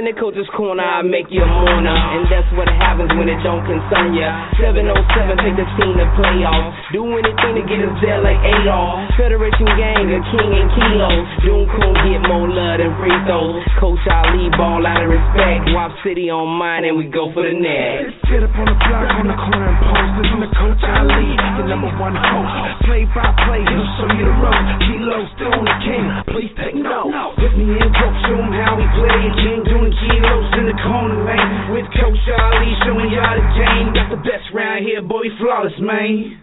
the coach's corner, I make you a mourner. And that's what happens when it don't concern ya. 707, take the team to playoffs. Do anything to get us there like Adolf. Federation gang, a king and kilos. Doom Coon get more love than free throws. Coach Ali ball out of respect. Wop City on mine and we go for the net. Let's get up on the block, on the corner and post. Listen to Coach Ali, the number one host. Play by play, he'll show you the ropes. Kilo still on the king, please take note. With me in dope, show him how we play. King doing kilos in the corner lane. With Coach Ali showing y'all the game. Got the best round here, boy, flawless, man.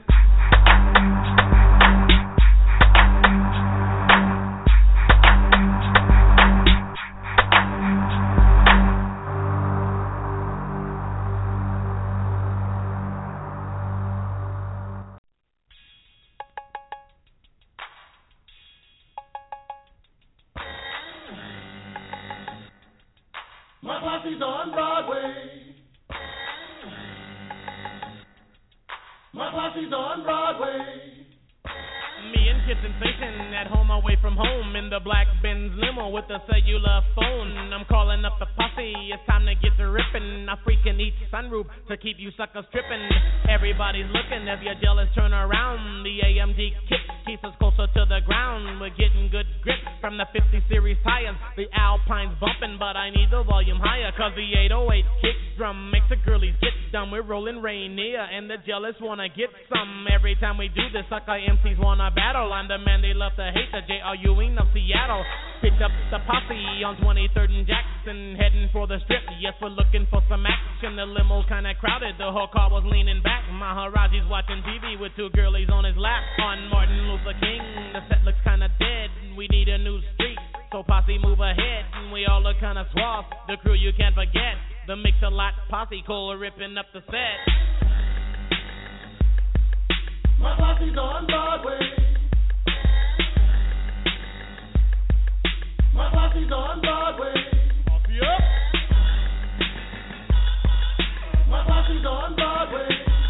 My posse's on Broadway. My posse's on Broadway. Me and Kid Sensation at home away from home in the black Benz limo with a cellular phone. I'm calling up the posse, it's time to get to ripping. I freaking each sunroof to keep you suckers tripping. Everybody's looking, if you're jealous turn around. The AMG kick keeps us closer to the ground. We're getting good grip from the 50 series tires. The Alpine's bumping, but I need the volume higher, cause the 808 kick drum makes the girlies get dumb. We're rolling Rainier and the jealous wanna get some. Every time we do this, sucker MCs wanna battle. I'm the man they love to hate, the J.R. Ewing of Seattle. Picked up the posse on 23rd and Jackson, heading for the strip. Yes, we're looking for some action. The limo's kinda crowded, the whole car was leaning back. Maharaji's watching TV with two girlies on his lap. On Martin Luther King, the set looks kinda dead. We need a new street, so posse move ahead. And we all look kinda suave, the crew you can't forget. The Mix-a-Lot posse, Cole ripping up the set. My posse's on Broadway. My posse's on Broadway. Posse up. My posse's on Broadway.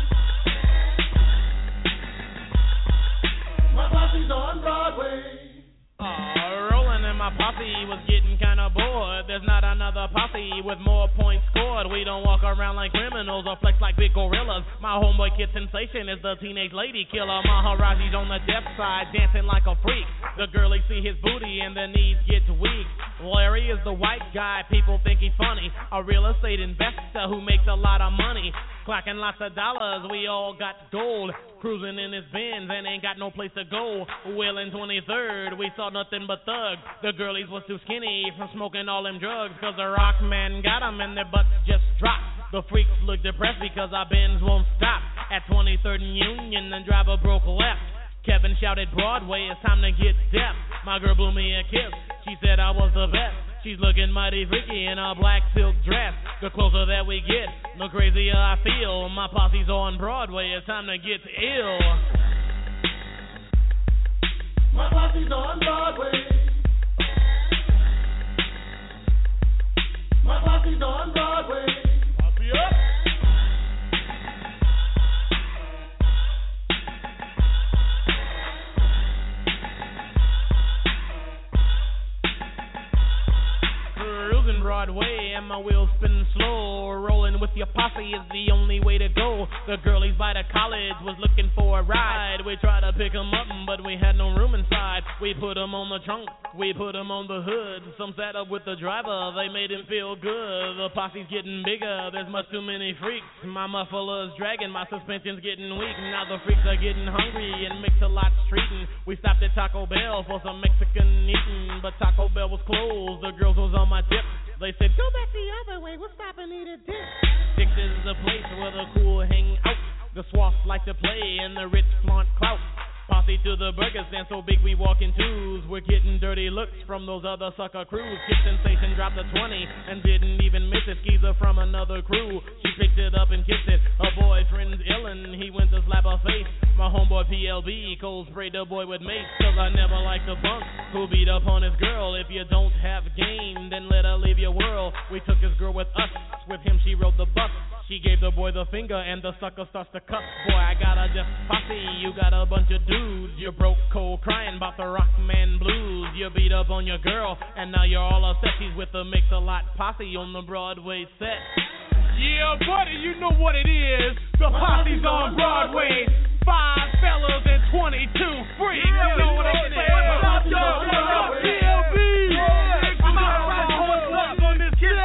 My posse's on Broadway. Rolling and my posse was getting kinda bored. There's not another posse with more points scored. We don't walk around like criminals or flex like big gorillas. My homeboy Kid Sensation is the teenage lady killer. Maharaji's on the deaf side, dancing like a freak. The girlies see his booty and their knees get weak. Larry is the white guy, people think he's funny. A real estate investor who makes a lot of money. Clacking lots of dollars, we all got gold. Cruising in his Benz and ain't got no place to go. Well, in 23rd, we saw nothing but thugs. The girlies was too skinny from smoking all them drugs. Cause the rock man got them and their butts just dropped. The freaks look depressed because our Benz won't stop. At 23rd and Union, the driver broke left. Kevin shouted, Broadway, it's time to get deaf. My girl blew me a kiss, she said I was the best. She's looking mighty freaky in a black silk dress. The closer that we get, the crazier I feel. My posse's on Broadway, it's time to get ill. My posse's on Broadway. My posse's on Broadway. Posse up. Cruising Broadway and my wheels spinning slow. Rolling with your posse is the only way to go. The girlies by the college was looking for a ride. We tried to pick 'em up, but we had no room inside. We put 'em on the trunk, we put 'em on the hood. Some sat up with the driver, they made him feel good. The posse's getting bigger, there's much too many freaks. My muffler's dragging, my suspension's getting weak. Now the freaks are getting hungry and Mix-a-Lot's treating. We stopped at Taco Bell for some Mexican eating, but Taco Bell was closed, the girls was on my tip. They said, go back the other way, we'll stop and eat a dip. Six is the place where the cool hang out. The swats like to play and the rich flaunt clout. Posse to the burger stand so big we walk in twos. We're getting dirty looks from those other sucker crews. Kid Sensation dropped a 20 and didn't even miss it. Skeezer from another crew, she picked it up and kissed it. Her boyfriend's illin', he went to slap her face. My homeboy PLB cold sprayed the boy with mace. Cause I never liked a punk who beat up on his girl. If you don't have game, then let her leave your world. We took his girl with us, with him she rode the bus. She gave the boy the finger and the sucker starts to cuss. Boy, I got a deaf posse, you got a bunch of dudes. You broke cold crying about the Rockman blues. You beat up on your girl and now you're all upset. She's with the Mix-a-Lot posse on the Broadway set. Yeah, buddy, you know what it is. The posse's on Broadway. 5 fellas and 22 freaks. You know what I'm saying? I'm out right on this kid.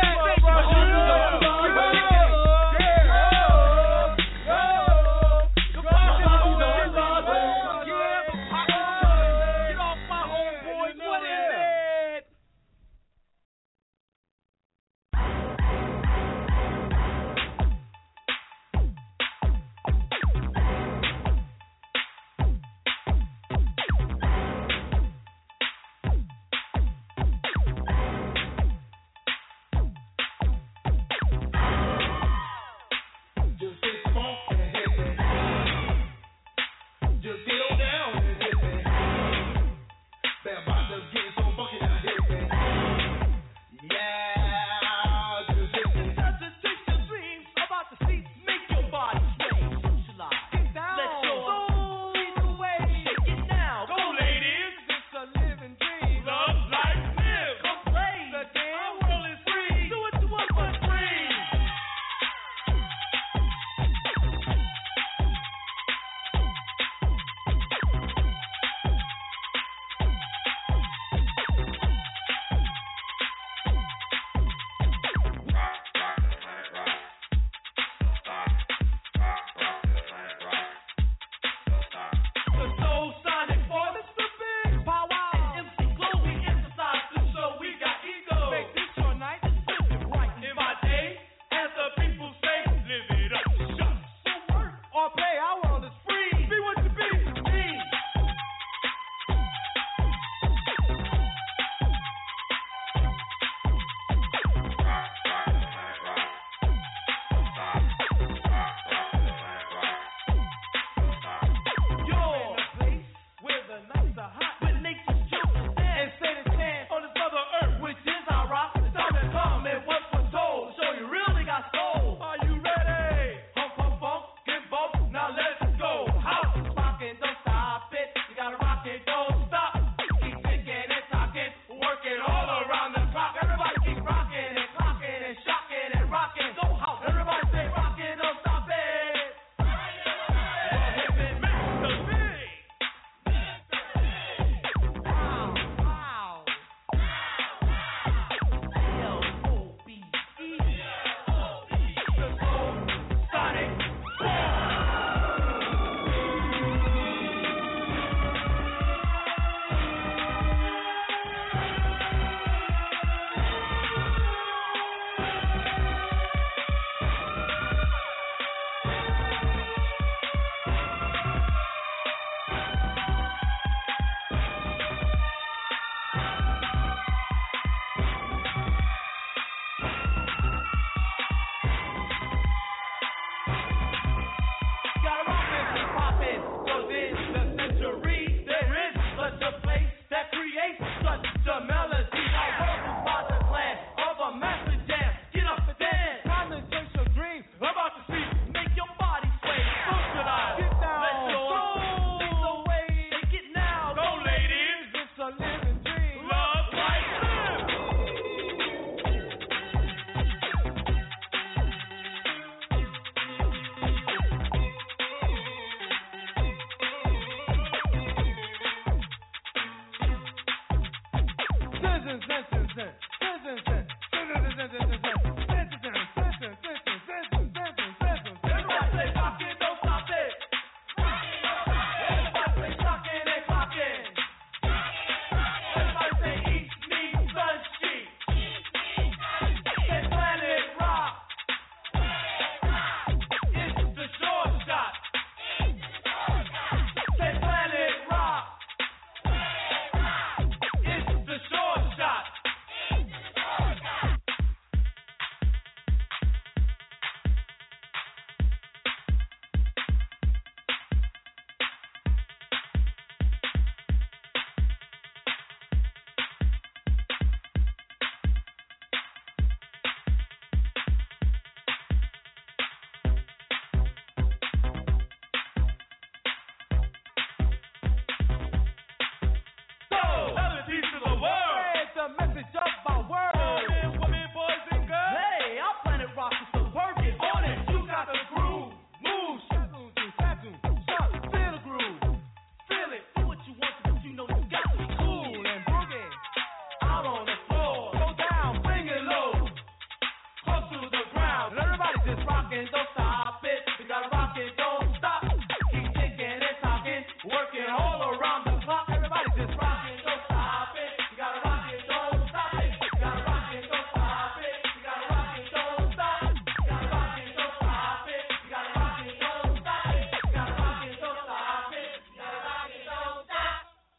message of my world. Men, women, boys, and girls. Hey, I'm Planet Rock with some working on it. You got the groove. Move, feel the groove. Feel it. Do what you want to, but you know you got to be cool and boogie. Out on the floor. Go down, bring it low. Close to the ground. And everybody just rockin', don't stop it. We gotta rock it, don't stop. Keep thinking and talking. Working all around the clock. Everybody just rockin', don't stop it. You gotta rock it, don't stop it. You gotta rock it, don't stop it. You gotta rock it, don't stop. You gotta rock it, don't stop it. You gotta rock it, don't stop it. You gotta rock it, don't stop it. You gotta rock it, don't stop.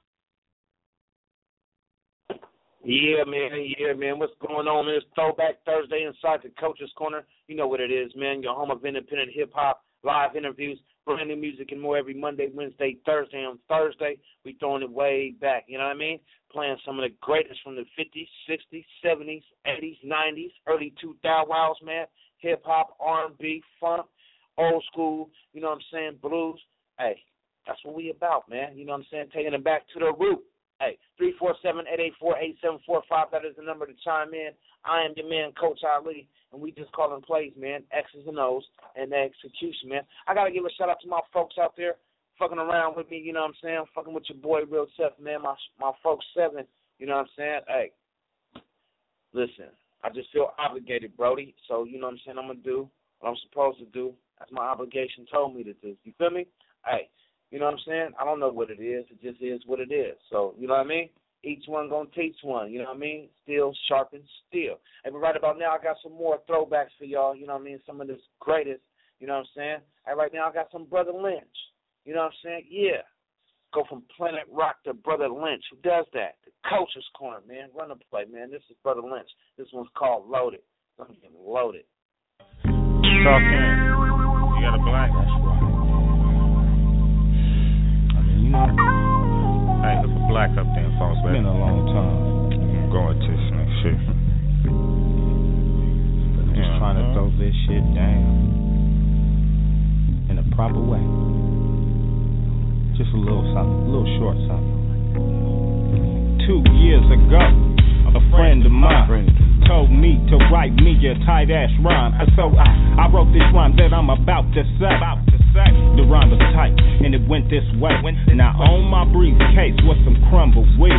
Yeah, man. What's going on? It's Throwback Thursday inside the Coach's Corner. You know what it is, man. Your home of independent hip-hop, live interviews, brand new music and more every Monday, Wednesday, Thursday. On Thursday, we throwing it way back, you know what I mean? Playing some of the greatest from the 50s, 60s, 70s, 80s, 90s, early 2000s, man. Hip-hop, R&B, funk, old school, you know what I'm saying, blues. Hey, that's what we about, man. You know what I'm saying? Taking it back to the root. Hey, 347-884-8745, that is the number to chime in. I am your man, Coach Ali, and we just calling plays, man, X's and O's, and the execution, man. I got to give a shout-out to my folks out there fucking around with me, you know what I'm saying, fucking with your boy Real Tough, man, my folks 7, you know what I'm saying. Hey, listen, I just feel obligated, Brody, so you know what I'm saying, I'm going to do what I'm supposed to do. That's my obligation told me to do. You feel me? Hey. You know what I'm saying? I don't know what it is. It just is what it is. So, you know what I mean? Each one going to teach one. You know what I mean? Steel sharpens steel. And right about now, I got some more throwbacks for y'all. You know what I mean? Some of this greatest. You know what I'm saying? And right now, I got some Brother Lynch. You know what I'm saying? Yeah. Go from Planet Rock to Brother Lynch. Who does that? The Coach's Corner, man. Run the play, man. This is Brother Lynch. This one's called Loaded. I'm getting loaded. Talking. You got a black? That's right. Hey, look a black up there, folks. It's been a long time. Going to some shit. I'm just trying to throw this shit down in a proper way. Just a little something, a little short something. 2 years ago, a friend of mine told me to write me a tight-ass rhyme. So I wrote this rhyme that I'm about to say. The rhyme was tight, and it went this way. Now on my briefcase was some crumble weed.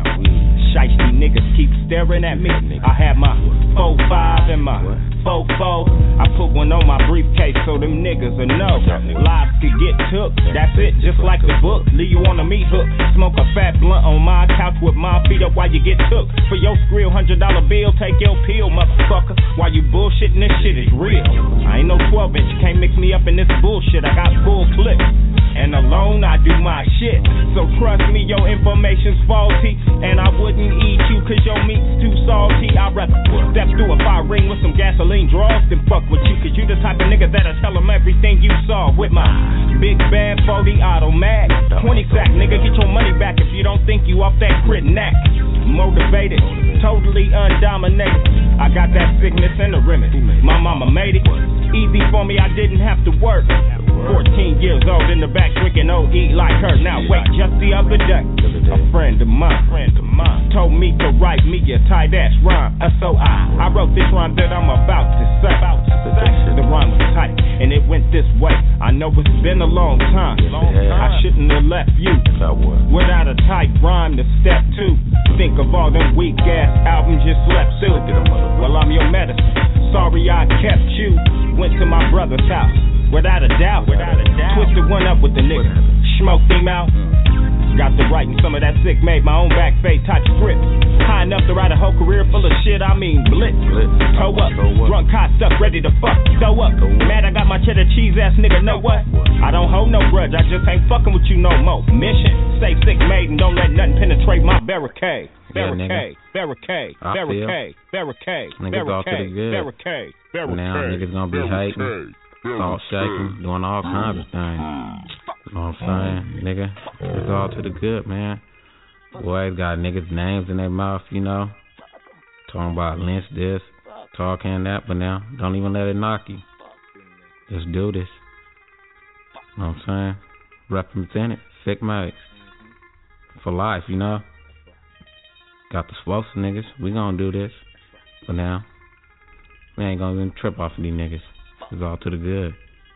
Shiesty niggas keep staring at me. I had my 4-5 and my 4-4. I put one on my briefcase so them niggas will know. Lives could get took, that's it, just like the book. Leave you on a meat hook. Smoke a fat blunt on my couch with my feet up while you get took. For your skrill, $100 bill, take your pill, motherfucker. While you bullshitting, this shit is real. I ain't no 12-inch, can't mix me up in this bullshit. I got full clips, and alone I do my shit. So trust me, your information's faulty, and I wouldn't eat you cause your meat's too salty. I'd rather step through a fire ring with some gasoline draws than fuck with you, cause you the type of nigga that'll tell them everything you saw with my big bad 40 automatic. 20 sack, nigga, get your money back if you don't think you off that crit knack. Motivated, totally undominated. I got that sickness and the remedy. My mama made it easy for me, I didn't have to work. 14 years old in the back drinking OE like her. Now wait, just the other day, a friend of mine told me to write me a tight ass rhyme. So I wrote this rhyme that I'm about to say. The rhyme was tight and it went this way. I know it's been a long time. I shouldn't have left you without a tight rhyme to step to. Think of all them weak ass albums you slept through. Well, I'm your medicine. Sorry I kept you. Went to my brother's house. Without a doubt. Twisted one up with the nigga. Smoked him out. Got to writing some of that sick, made my own back fade type script. High enough to write a whole career full of shit, I mean blitz. Toe up, drunk, hot stuff, ready to fuck, throw up. Mad I got my cheddar cheese ass nigga, know what? I don't hold no grudge, I just ain't fucking with you no more. Mission, stay sick made and don't let nothing penetrate my barricade. Barricade. Now niggas gonna be hating, all shaking, doing all kinds of things. You know what I'm saying, nigga? It's all to the good, man. Boys got niggas' names in their mouth, you know. Talking about Lynch this, talking that, but now don't even let it knock you. Just do this. You know what I'm saying? Represent it, sick mates. For life, you know. Got the explosive niggas. We gonna do this. For now. We ain't gonna even trip off of these niggas. It's all to the good.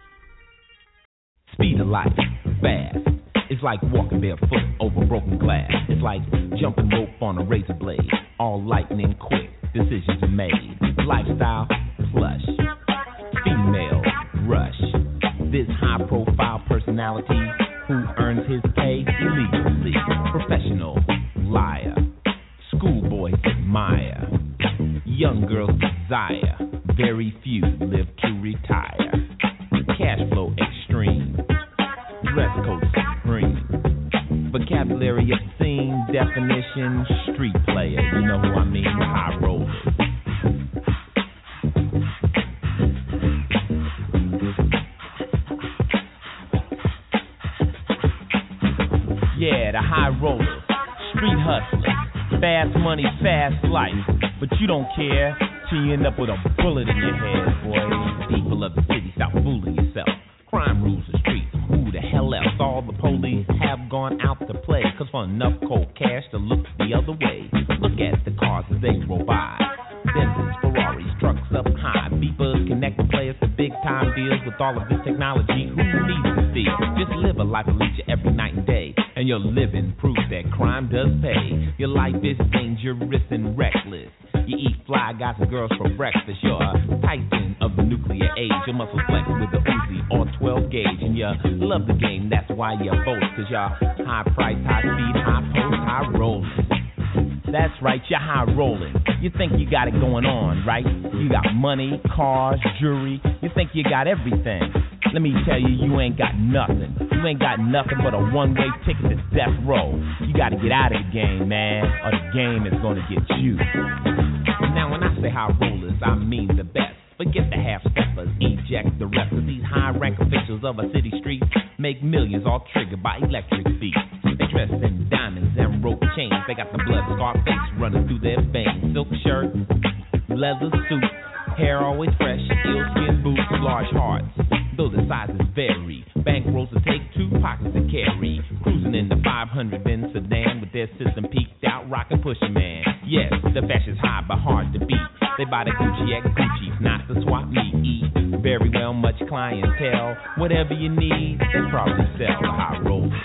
Speed of life, fast. It's like walking barefoot over broken glass. It's like jumping rope on a razor blade. All lightning quick, decisions are made. Lifestyle, plush. Female, rush. This high-profile personality who earns his pay illegally. Professional, liar. Schoolboys admire. Young girls desire. Very few live to retire. Cash flow extreme. Dress code supreme. Vocabulary obscene. Definition street player. You know who I mean? High rollers. Yeah, the high rollers. Street hustlers. Fast money, fast life. But you don't care till you end up with a bullet in your head, boy. People of the city, stop fooling yourself. Crime rules the streets. Who the hell else? All the police have gone out to play. Cause for enough cold cash to look the other way. Look at the cars as they roll by. Benzes, Ferraris, trucks up high. Beepers connect the players to big time deals. With all of this technology, who needs to see? Just live a life of leisure every night and day. And your living proves that crime does pay. Your life is dangerous and reckless. You eat fly guys and girls for breakfast. You're a titan of the nuclear age. Your muscles flex with the Uzi or 12 gauge. And you love the game, that's why you vote. Cause you're high price, high speed, high post, high rolling. That's right, you're high rolling. You think you got it going on, right? You got money, cars, jewelry. You think you got everything. Let me tell you, you ain't got nothing. You ain't got nothing but a one-way ticket to death row. You gotta get out of the game, man, or the game is gonna get you. Now when I say high rollers, I mean the best. Forget the half-steppers, eject the rest of these high-rank officials of a city street. Make millions all triggered by electric beats. They dress in diamonds and rope chains. They got the blood scar face running through their veins. Silk shirt, leather suit, hair always fresh, eel-skin boots, large hearts. Though the sizes vary, bankrolls will take 2 pockets to carry. Cruising in the 500 Benz sedan with their system peaked out, rockin' pushing man. Yes, the fashion's high but hard to beat. They buy the Gucci at Gucci's, not the swap meet. Very well, much clientele. Whatever you need, they probably sell the high rollers.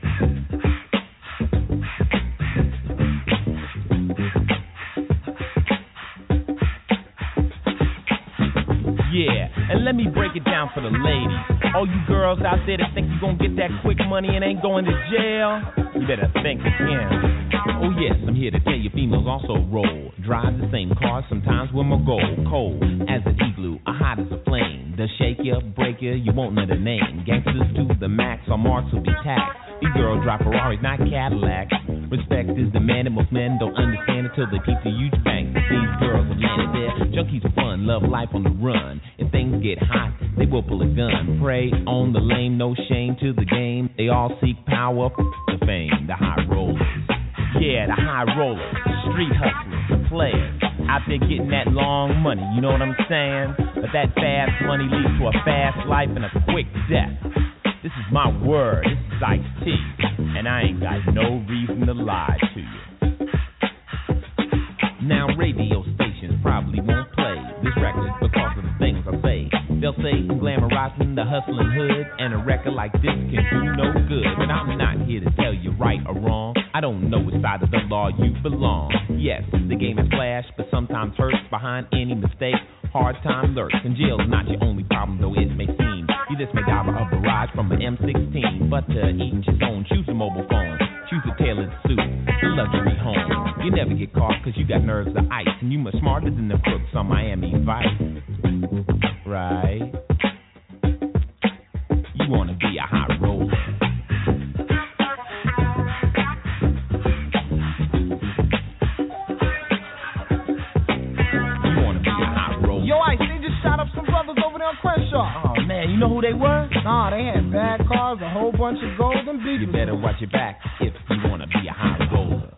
Yeah, and let me break it down for the ladies. All you girls out there that think you're gonna get that quick money and ain't going to jail, you better think again. Oh yes, I'm here to tell you females also roll. Drive the same car, sometimes with my gold. Cold as an igloo, hot as a flame. They'll shake you, break you, you won't know the name. Gangsters to the max, our marks will be taxed. These girls drive Ferraris, not Cadillacs. Respect is demanded, most men don't understand until they peep the huge bank. These girls have landed there, junkies for fun, love life on the run. If things get hot, they will pull a gun. Prey on the lame, no shame to the game. They all seek power, the fame, the high rollers. Yeah, the high rollers, street hustlers, the players. Out there getting that long money, you know what I'm saying? But that fast money leads to a fast life and a quick death. This is my word, this is Ice-T, and I ain't got no reason to lie to you. Now radio stations probably won't play this record because of the things I say. They'll say I'm glamorizing the hustling hood, and a record like this can do no good. But I'm not here to tell you right or wrong. I don't know which side of the law you belong. Yes, the game is flash, but sometimes hurts behind any mistake. Hard time lurks, and jail's not your only problem, though it may seem. You just may dial a barrage from an M16, but to each his own. Choose a mobile phone, choose a tailored suit, a luxury home. You never get caught because you got nerves of ice, and you much smarter than the crooks on Miami Vice. Right? You wanna be a high roller. You wanna be a high roller. Yo, Ice, they just shot up some brothers over there on Crenshaw. Oh man, you know who they were? Nah, they had bad cars, a whole bunch of gold and beef. You better watch your back if you wanna be a high roller.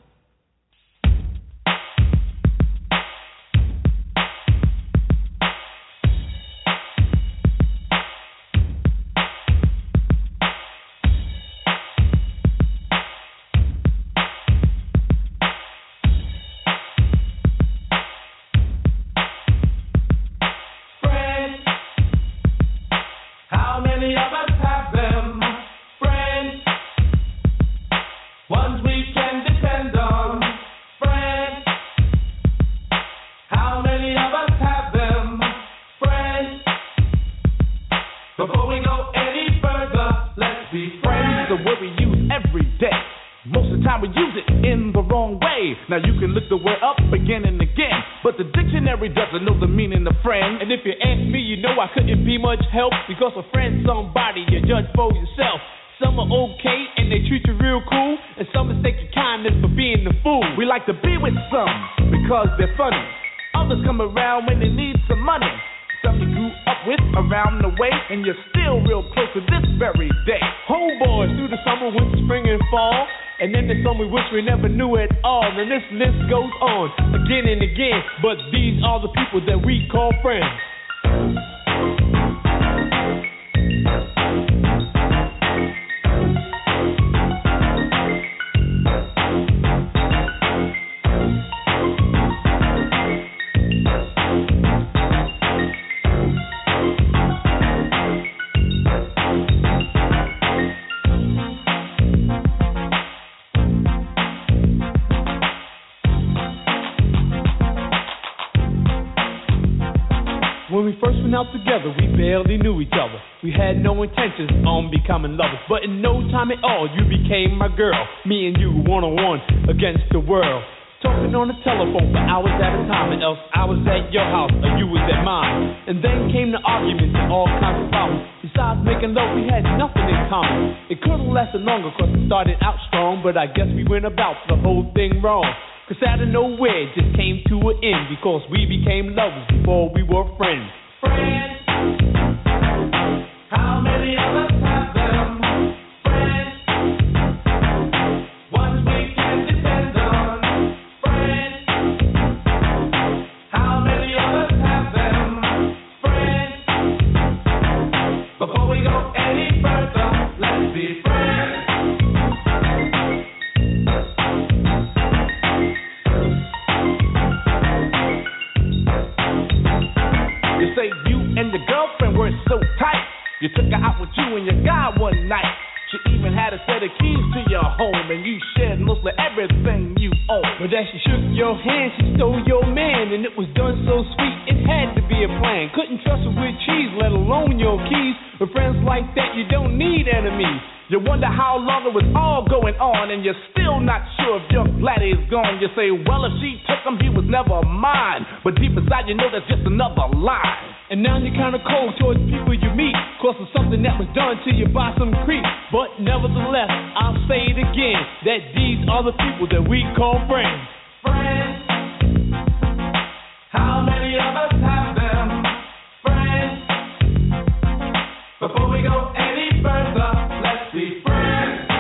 be friends is a word we use every day. Most of the time we use it in the wrong way. Now you can look the word up again and again, but the dictionary doesn't know the meaning of friend. And if you ask me, you know I couldn't be much help, because a friend's somebody you judge for yourself. Some are okay and they treat you real cool, and some mistake your kindness for being the fool. We like to be with some because they're funny. Others come around when they need some money. Some you grew up with around the way, and you're still real close to this very day. Homeboys through the summer, winter, spring, and fall. And then there's some we wish we never knew at all. And this list goes on again and again. But these are the people that we call friends. When we first went out together, we barely knew each other. We had no intentions on becoming lovers, but in no time at all, you became my girl. Me and you, one-on-one against the world. Talking on the telephone for hours at a time, and else I was at your house or you was at mine. And then came the arguments and all kinds of problems. Besides making love, we had nothing in common. It could have lasted longer cause it started out strong, but I guess we went about the whole thing wrong. Cause out of nowhere it just came to an end, because we became lovers before we were friends. Friends, how many of us have them? Friends, ones we can depend on. Friends, how many of us have them? Friends, before we go any further, let's be friends. You say you and your girlfriend were so tight, you took her out with you and your guy one night. She even had a set of keys to your home, and you shared mostly everything you own. But as she shook your hand, she stole your man, and it was done so sweet, it had to be a plan. Couldn't trust her with cheese, let alone your keys. With friends like that, you don't need enemies. You wonder how long it was all going on, and you're still not sure if your Gladys is gone. You say, well, if she took him, he was never mine. But deep inside, you know that's just another lie. And now you're kind of cold towards people you meet, cause of something that was done to you by some creep. But nevertheless, I'll say it again, that these are the people that we call friends. Friends, how many of us have them? Friends, before we go any further, let's be friends.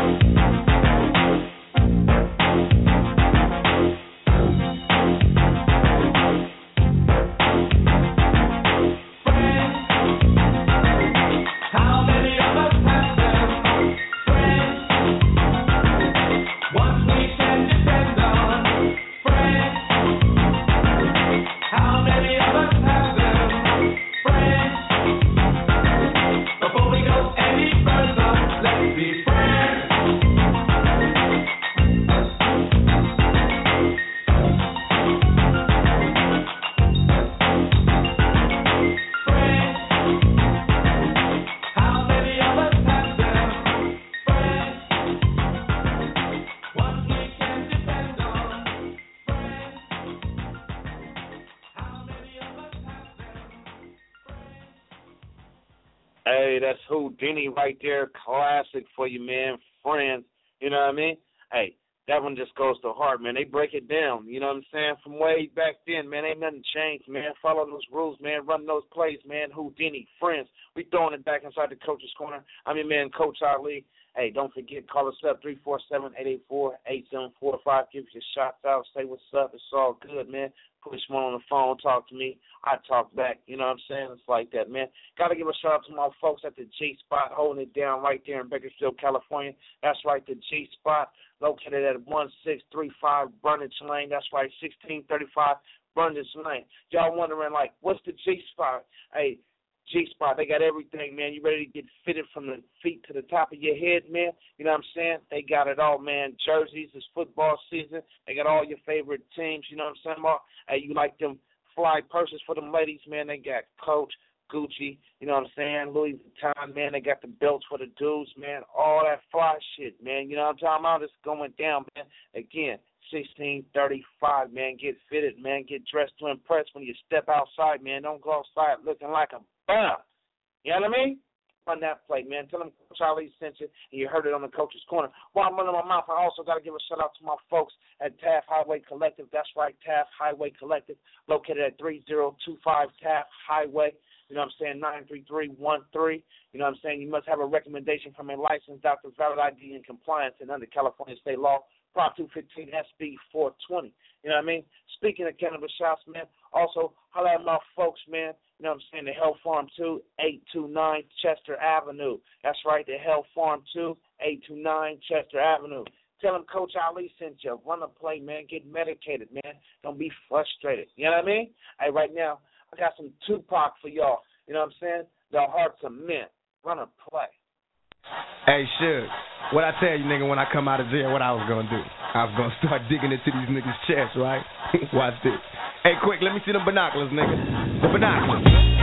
Hey, that's Houdini right there. Classic for you, man. Friends. You know what I mean? Hey, that one just goes to heart, man. They break it down. You know what I'm saying? From way back then, man, ain't nothing changed, man. Follow those rules, man. Run those plays, man. Houdini, friends. We throwing it back inside the coach's corner. I'm your man, Coach Ali. Hey, don't forget, call us up, 347-884-8745. Give us your shots out. Say what's up. It's all good, man. Push one on the phone, talk to me. I talk back. You know what I'm saying? It's like that, man. Got to give a shout out to my folks at the G-Spot, holding it down right there in Bakersfield, California. That's right, the G-Spot, located at 1635 Brundage Lane. That's right, 1635 Brundage Lane. Y'all wondering, like, what's the G-Spot? Hey, G-Spot, they got everything, man. You ready to get fitted from the feet to the top of your head, man? You know what I'm saying? They got it all, man. Jerseys, it's football season. They got all your favorite teams, you know what I'm saying? Hey, you like them fly purses for them ladies, man? They got Coach, Gucci, you know what I'm saying, Louis Vuitton, man, they got the belts for the dudes, man, all that fly shit, man, you know what I'm talking about? It's going down, man. Again, 1635, man, get fitted, man, get dressed to impress when you step outside, man. Don't go outside looking like a bum. You know what I mean? Run that play, man. Tell them Coach Ali sent you, and you heard it on the Coach's Corner. While I'm running my mouth, I also got to give a shout-out to my folks at Taft Highway Collective. That's right, Taft Highway Collective, located at 3025 Taft Highway. You know what I'm saying, 93313. You know what I'm saying? You must have a recommendation from a licensed doctor, valid ID, and compliance, and under California state law, Prop 215 SB 420. You know what I mean? Speaking of cannabis shops, man, also holla at my folks, man. You know what I'm saying? The Health Farm 2, 829 Chester Avenue. That's right, the Health Farm 2, 829 Chester Avenue. Tell them Coach Ali sent you. Run a play, man. Get medicated, man. Don't be frustrated. You know what I mean? Hey, right now, I got some Tupac for y'all. You know what I'm saying? The Hearts of Men. Run a play. Hey, Suge, what I tell you, nigga, when I come out of jail, what I was going to do? I was going to start digging into these niggas' chests, right? Watch this. Hey, quick, let me see them binoculars, nigga. The binoculars.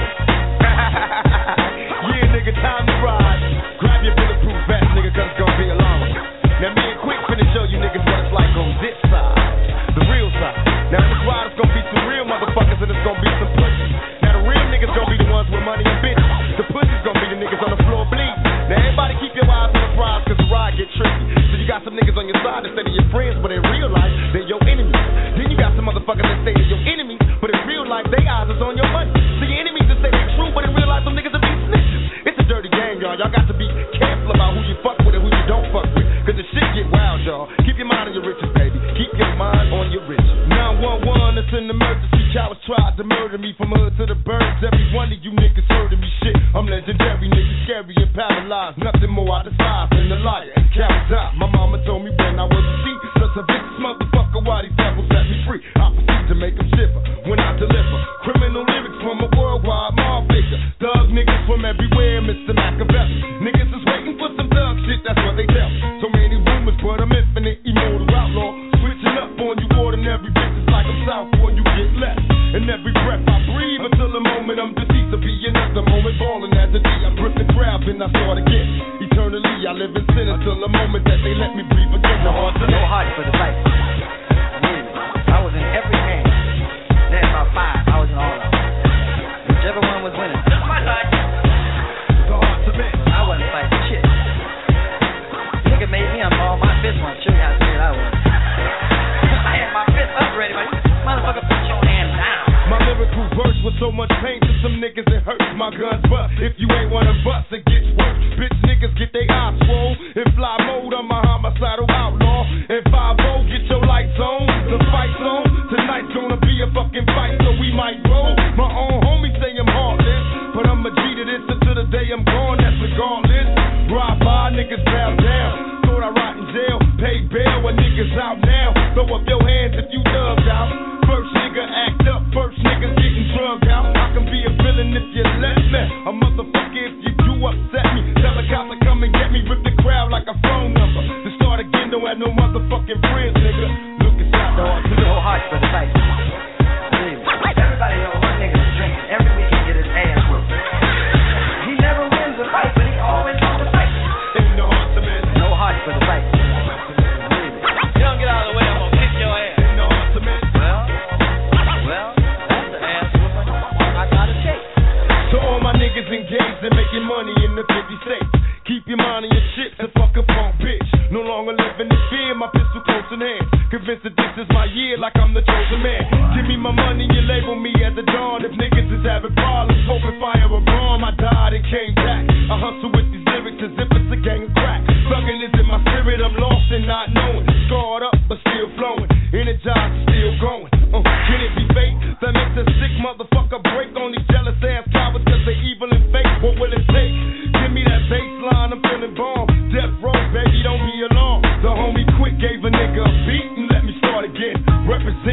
Yeah, nigga, time to ride. Grab your bulletproof vest, nigga, cause it's going to be a long one. Now, me and Quick finna show you niggas what it's like on this side, the real side. Now, this ride is going to be some real motherfuckers and it's going to be some pussies. Now, the real niggas going to be the ones with money and bitches. The pussies going to be the niggas on the floor bleeding. Now, everybody keep your eyes on the prize cause the ride get tricky. So you got some niggas on your side that say they're your friends, but in real life, they're your enemies. Then you got some motherfuckers that say they're your enemies, but in real life, their eyes is on your money. So your enemies that say they're true, but in real life, them niggas will be snitches. It's a dirty game, y'all. Y'all got to be careful about who you fuck with and who you don't fuck with. Cause the shit get wild, y'all. Keep your mind on your riches, baby. Keep your mind on your riches. 911, it's an emergency. Cowards tried to murder me from hood to the birds. Every one of you niggas heard of me shit. I'm legendary, niggas scary and paralyzed. Nothing more out of size than the liar. Cowards out. My mama told me when I was a seed. Such a vicious motherfucker, why these devils set me free? I proceed to make them shiver when I deliver. Criminal lyrics from a worldwide mob figure. Thug niggas from everywhere, Mr. Machiavelli. Niggas is waiting for some thug shit, that's what they tell me. So many rumors, but I'm infinite, immortal outlaw. Switching up on you, ordinary bitches like I'm south, boy, you get less. And every breath I breathe until the moment I'm deceased to be another moment balling as a D. I grip the crowd and I start again. Eternally I live in sin until the moment that they let me breathe again. No heart for the fight. I was in every game. Then about 5, I was in all of them. Whichever one was winning. That's my side. The heart to men. I wasn't fighting shit. Nigga made me unball my fist one. Show you how serious I was. I had my fist up ready, but motherfucker put your hand down. My lyrical verse with so much pain to some niggas it hurts. My guns bust. If you ain't one of us, it gets worse. Bitch niggas get they eyes swole. In fly mode, I'm a homicidal outlaw. In 5-0, get your lights on. The fight's on. Tonight's gonna be a fucking fight, so we might roll. My own homies say I'm heartless, but I'm a G to this until the day I'm gone. That's regardless. Ride by, niggas bow down. Thought I rot in jail, pay bail when niggas out now. Throw up your hands if you dubbed out. First nigga act up, first nigga getting drugged out. I can be a villain if you let me. A motherfucker if you do upset me. Tell a cop to come and get me, rip the crowd like a phone number. To start again, don't have no motherfucking friends, nigga. Look inside the heart to the heart for the fight. Everybody knows my nigga's drinking. Every week he get his ass whooped. He never wins a fight, but he always wins a fight. Ain't no heart to men. No heart for the fight. You don't get out of the way, I'm gonna kick your ass. Ain't no heart to men. Well, that's the ass whooping I gotta take. So all my niggas engaged in making money in the 50 states. Keep your mind on your shit and fuck a punk bitch. No longer living in fear, my pistol close in hand. Convinced that this is my year like I'm the chosen man. Give me my money, you label me as a dawn. If niggas is having problems, hoping fire a bomb, I died and came back. I hustle with these lyrics as if it's a gang of crack. Thuggin' is in my spirit, I'm lost and not knowing. Scarred up but still flowing, energized still going. Can it be fate that makes a sick motherfucker break on these jealous ass cowards cause they evil and fake? What will it take? Give me that baseline, I'm feeling bomb. Death row, baby, don't be alarmed. The homie Quick gave a nigga a beat and let me start again. Represent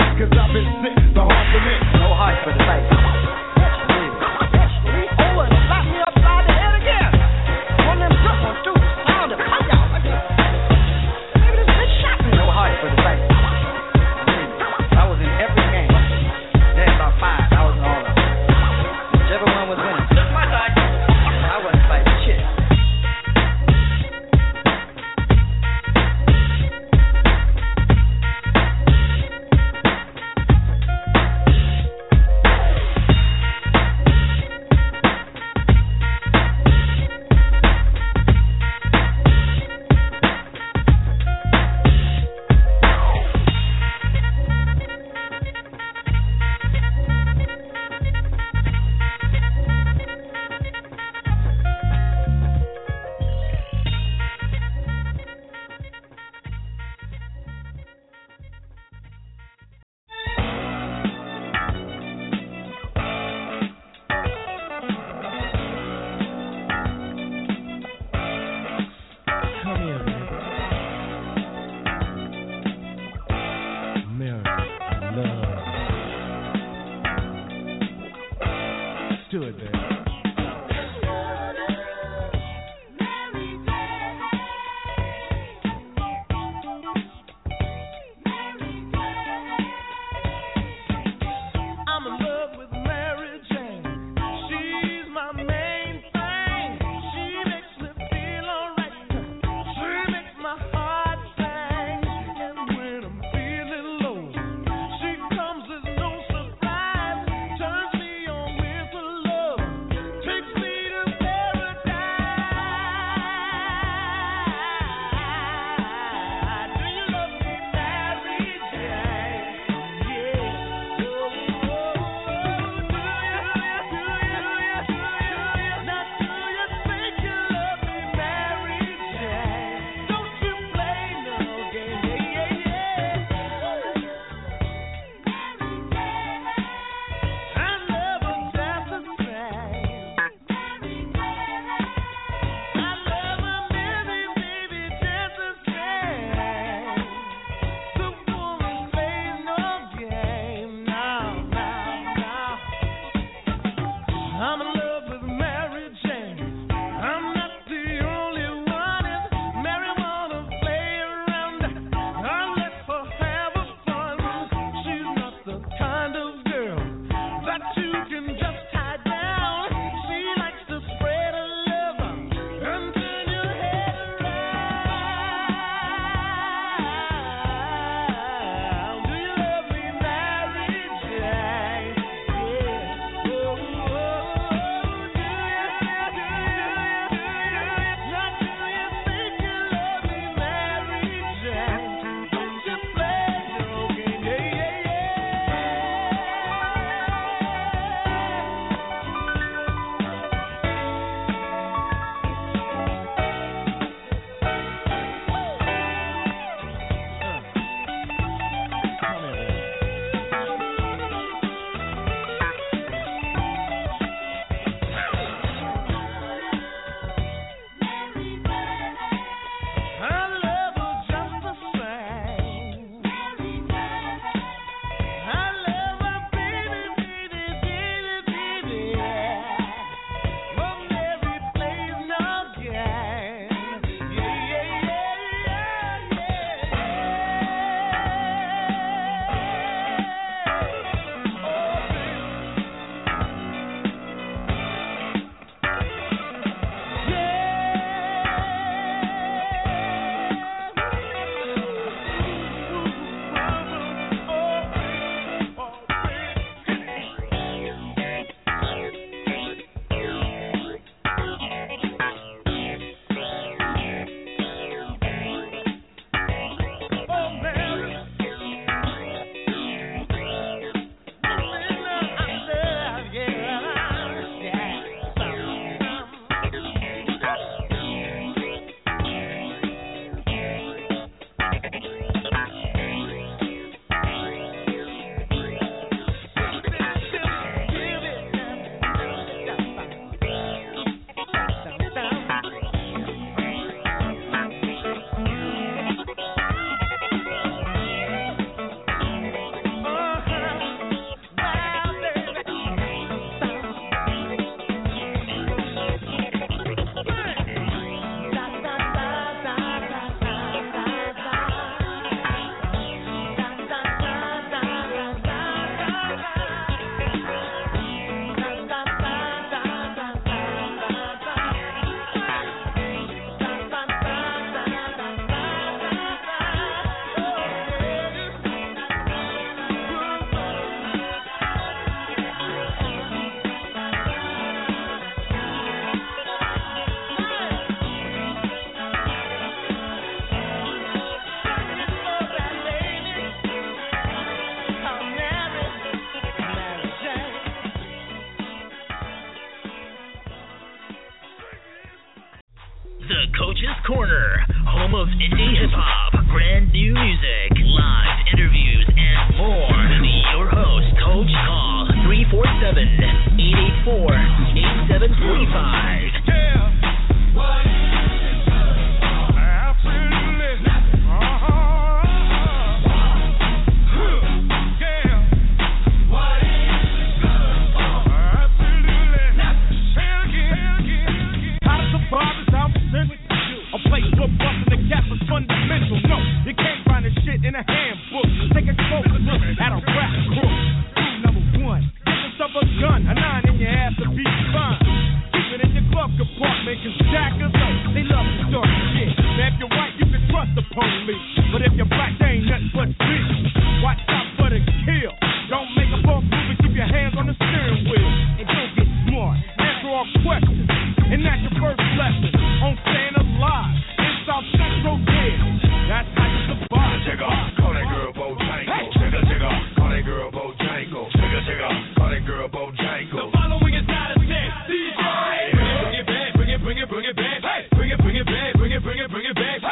in the gap is fundamental. No, you can't find this shit in a handbook. Take a closer look at a rap crook. Rule number one, get yourself a gun, a 9 in your ass to be fine. Keep it in your glove compartment, cause jackers know they love to start shit. Now if you're white, you can trust the police, but if you're black, they ain't nothing but beef. Watch out for the kill. Don't make a false move and keep your hands on the steering wheel. And don't get smart, answer all questions. And that's your first lesson on staying alive in South Central Dead. That's how you survive. Check out, call that girl Bojangles. Check out, call that girl Bojangles. Check out, call that girl Bojangles. The following is not a test. DJ, bring it back, bring it back. Bring it back, bring it back. Bring it back, bring it back. Bring it back.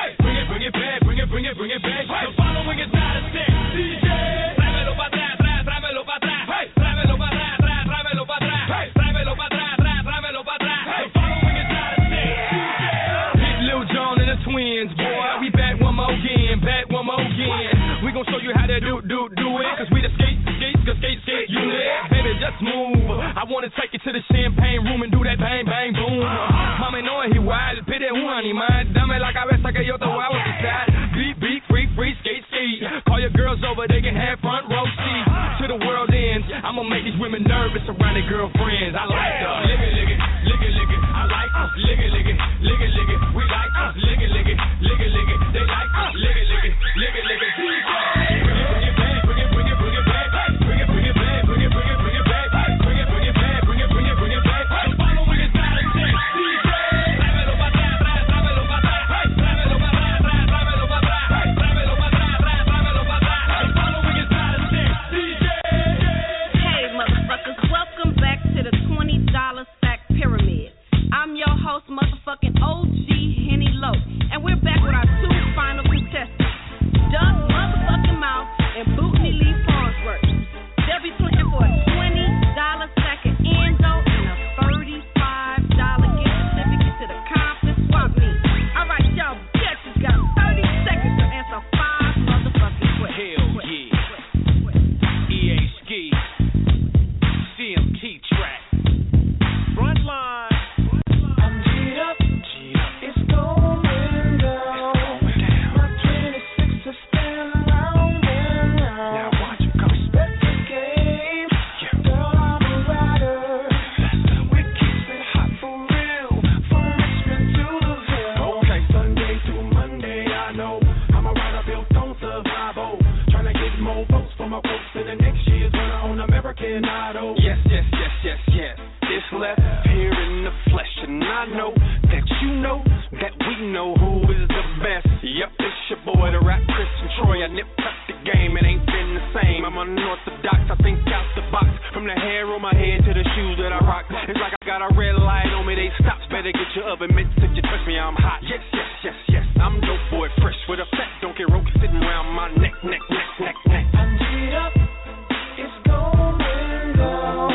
The following is not a test. DJ, tráemelo para atrás, tráemelo para atrás, tráemelo para atrás, tráemelo para atrás, tráemelo para atrás, tráemelo para atrás. The following is not a test. Big Lil Jon and the twins, boy, we back one more again. We gon' show you how to do it, cause we the skate unit. Baby, just move. I wanna take you to the champagne room and do that bang bang boom. Mami, no es igual, pide un animal, dame la cabeza que yo te voy a bautizar. Beat, free, skate. Call your girls over, they can have front row seats. To the world ends, I'ma make these women nervous around their girlfriends. I like the lick it. I like lick it. We like lick it. They like lick it. Motherfucking OG Henny Low, and we're back with our two final contestants, Doug motherfucking Mouth and Bootney Lee Farnsworth. They'll be playing for a $20 sack of Endo and a $35 gift certificate to the Compton Swap Meet. All right, y'all bitches got 30 seconds to answer 5 motherfucking questions. Hell yeah. EA Ski, CMT track, Frontline. Yes. It's left here in the flesh, and I know that you know that we know who is the best. Yep, it's your boy, the rap Christian Troy. I nipped up the game, it ain't been the same. I'm unorthodox, I think out the box. From the hair on my head to the shoes that I rock, it's like I got a red light on me. They stops, better get your oven mitts if you touch me. I'm hot. Yes. I'm dope boy, fresh with a fat donkey rope sitting around my neck. I'm G'd up, it's going down.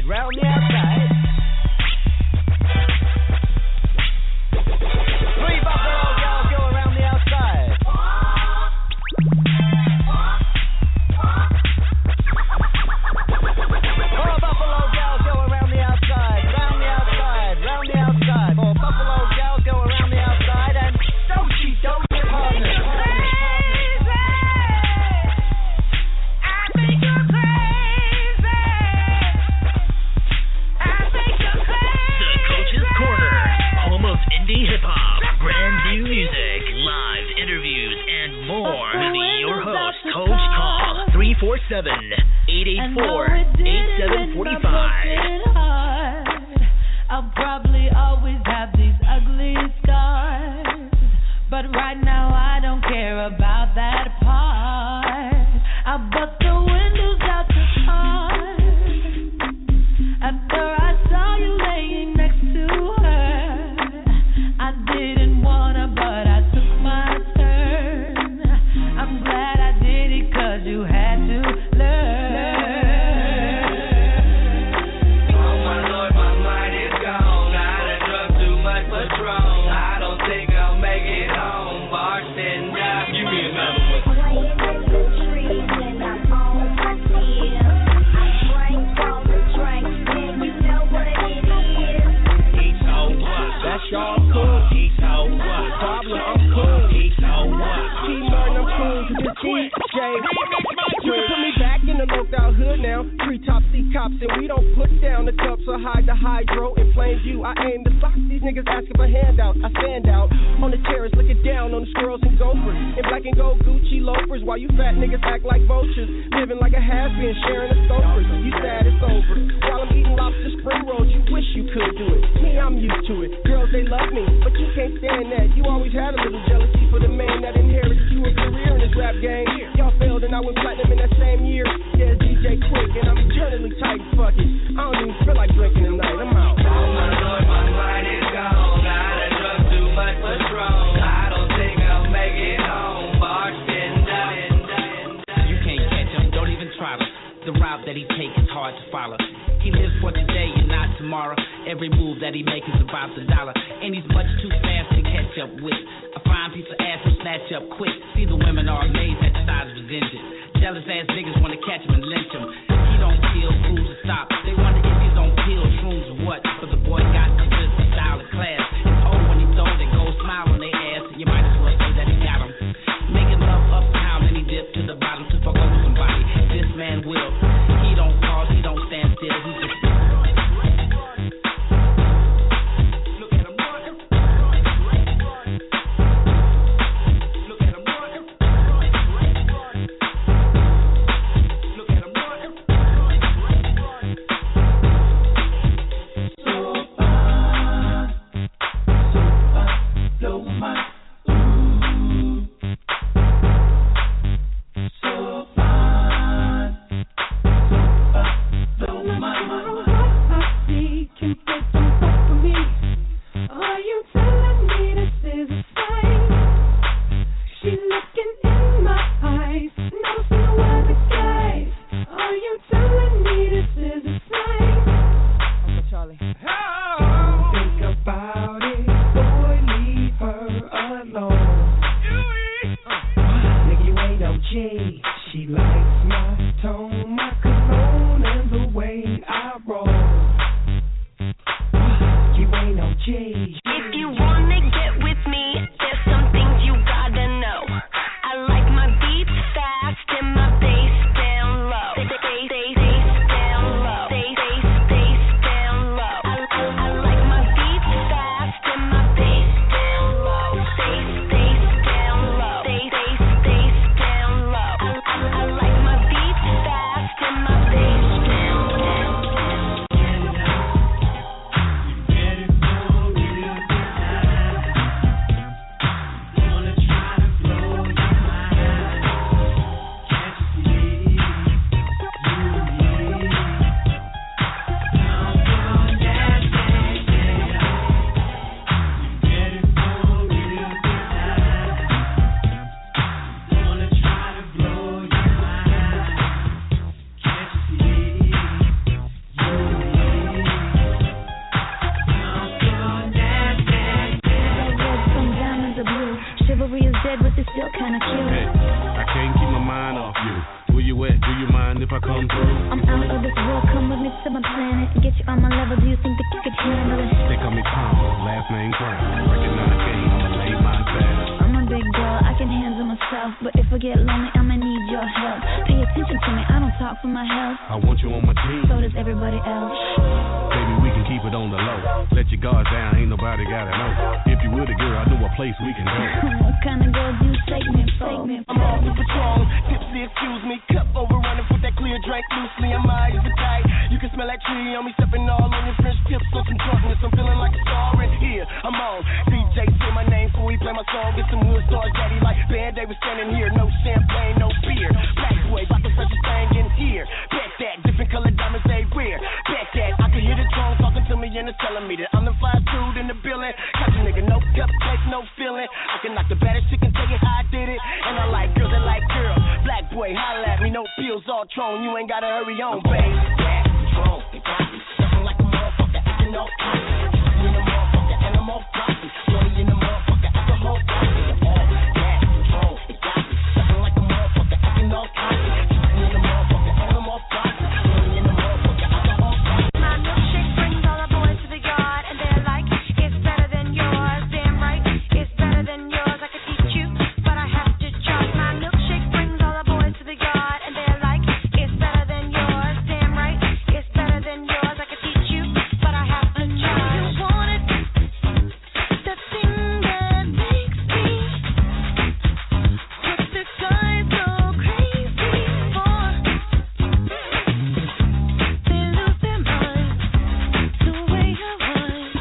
round the outside. 3 Buffalo gals go around the outside. 4 Buffalo gals go around the outside, round the outside, round the outside. 4 Buffalo gals go around the outside, and don't get partner. Hip-hop, brand new music, live interviews, and more. Your host, Coach Call, 347-884-8745. I'll probably always have these ugly scars, but right now I don't care about that part. I'll bust the windows out the car after I saw you laying next to her. I didn't wanna, but I took my turn. I'm glad I did it 'cause you had to learn. Oh my Lord, my mind is gone. I done drunk too much Patron. I don't think I'll make it home. Bartender, give me another one. Y'all cool, problem, I'm cool. T-Murn, I'm cool to the DJ. You can put me back in the low-out hood now. 3 top seat cops, and we don't put down the cups or hide the hydro in plain view. I aim the socks, these niggas asking for handouts. I stand out on the terrace, looking down on the squirrels and gophers. In black and gold Gucci loafers, while you fat niggas act like vultures. Living like a has-been, sharing the sofas. You sad it's over. While I'm eating lobster spring rolls, you wish you could do it. Me, I'm used to it. Girls, they love me, but you can't stand that. You always had a little jealousy for the man that inherited you a career in this rap game. Y'all failed and I went platinum in that same year. Yeah, DJ Quick, and I'm eternally tight. Fuck it, I don't even feel like drinking tonight. I'm out. Oh my Lord, my mind is gone. I done drunk too much Patron. I don't think I'll make it home. Bartender. You can't catch him, don't even try to. The route that he takes is hard to follow. He lives for today and not tomorrow. Every move that he makes is about the dollar. And he's much too fast to catch up with. A fine piece of ass will snatch up quick. See, the women are amazed at the size of his engine. Jealous ass niggas wanna catch him and lynch him. He don't kill fools to stop. They wonder if he don't kill shrooms or what. But the boy got the style of class. It's old when he throws that gold smile on their ass. You might as well say that he got him. Making love uptown and he dipped to the bottom to fuck over somebody. This man will. He don't pause, he don't stand still. He just to get you on my level. Do you think that you could handle it? They call me Palmer, last name Brown. Recognize game, I'ma lay mine down. I'm a big girl, I can handle myself. But if I get lonely, I'ma need your help. Pay attention to me, I don't talk for my health. I want you on my team. So does everybody else. Baby, we can keep it on the low. Let your guard down, ain't nobody gotta know. If you with a girl, I know a place we can go. What kind of girl do you take me for? I'm all with Patron, tipsy, excuse me. Cup overrunning, put that clear drink loosely. I'm eyes the tight. You can smell that tree on me, stepping all on your French tips on some drunkenness. I'm feeling like a star in here. I'm on. DJ say my name, so we play my song. Get some hood stars, daddy, like Band-Aid was standing here. No champagne, no beer. Black boy, about the freshest thing in here. Bet that, different colored diamonds they wear. Bet that, I can hear the drone talking to me and it's telling me that I'm the fly dude in the building. Catch a nigga, no cupcake, no feeling. I can knock the baddest chick and tell you how I did it. And I like girls that like girls. Black boy, holla at me, no pills, all Tron. You ain't gotta hurry on, babe. Yeah, Tron, it got me. Something like a motherfucker, acting all cocky. You in a motherfucker, and I'm all cocky. Money in the motherfucker, alcohol cocky. All that, Tron, it got me. Something like a motherfucker, acting all cocky. You in a motherfucker, and I'm all cocky. Money in the motherfucker, alcohol cocky. My milkshake brings all the boys to the yard, and they're like, it's better than yours. Damn right, it's better than yours. I could teach you, but I have to charge. My milkshake brings all the boys to the yard, and they're like, it's better than yours. Damn right, it's better than yours. I could teach you, but I have to charge. You want it, the thing that makes me put the guys so crazy for. They lose their mind the way I was.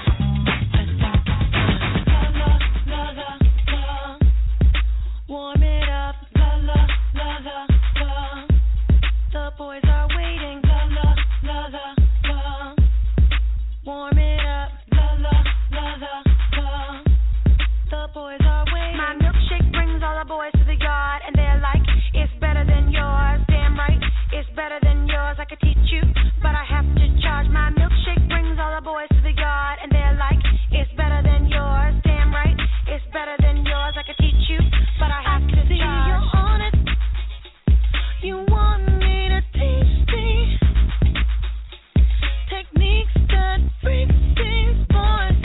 La la la la, warm it up. La la la la la, the boys are waiting. La la la la la, warm it up. La la la la la, the boys are waiting. My milkshake brings all the boys to the yard, and they're like, it's better than yours. Damn right, it's better than yours. I could teach you, but I have to charge. My milkshake brings all the boys to the yard, and they're like, it's better than yours. Damn right, it's better than yours. I could teach you, but I have to charge. You're on it. You want me to teach me techniques that break things, boys.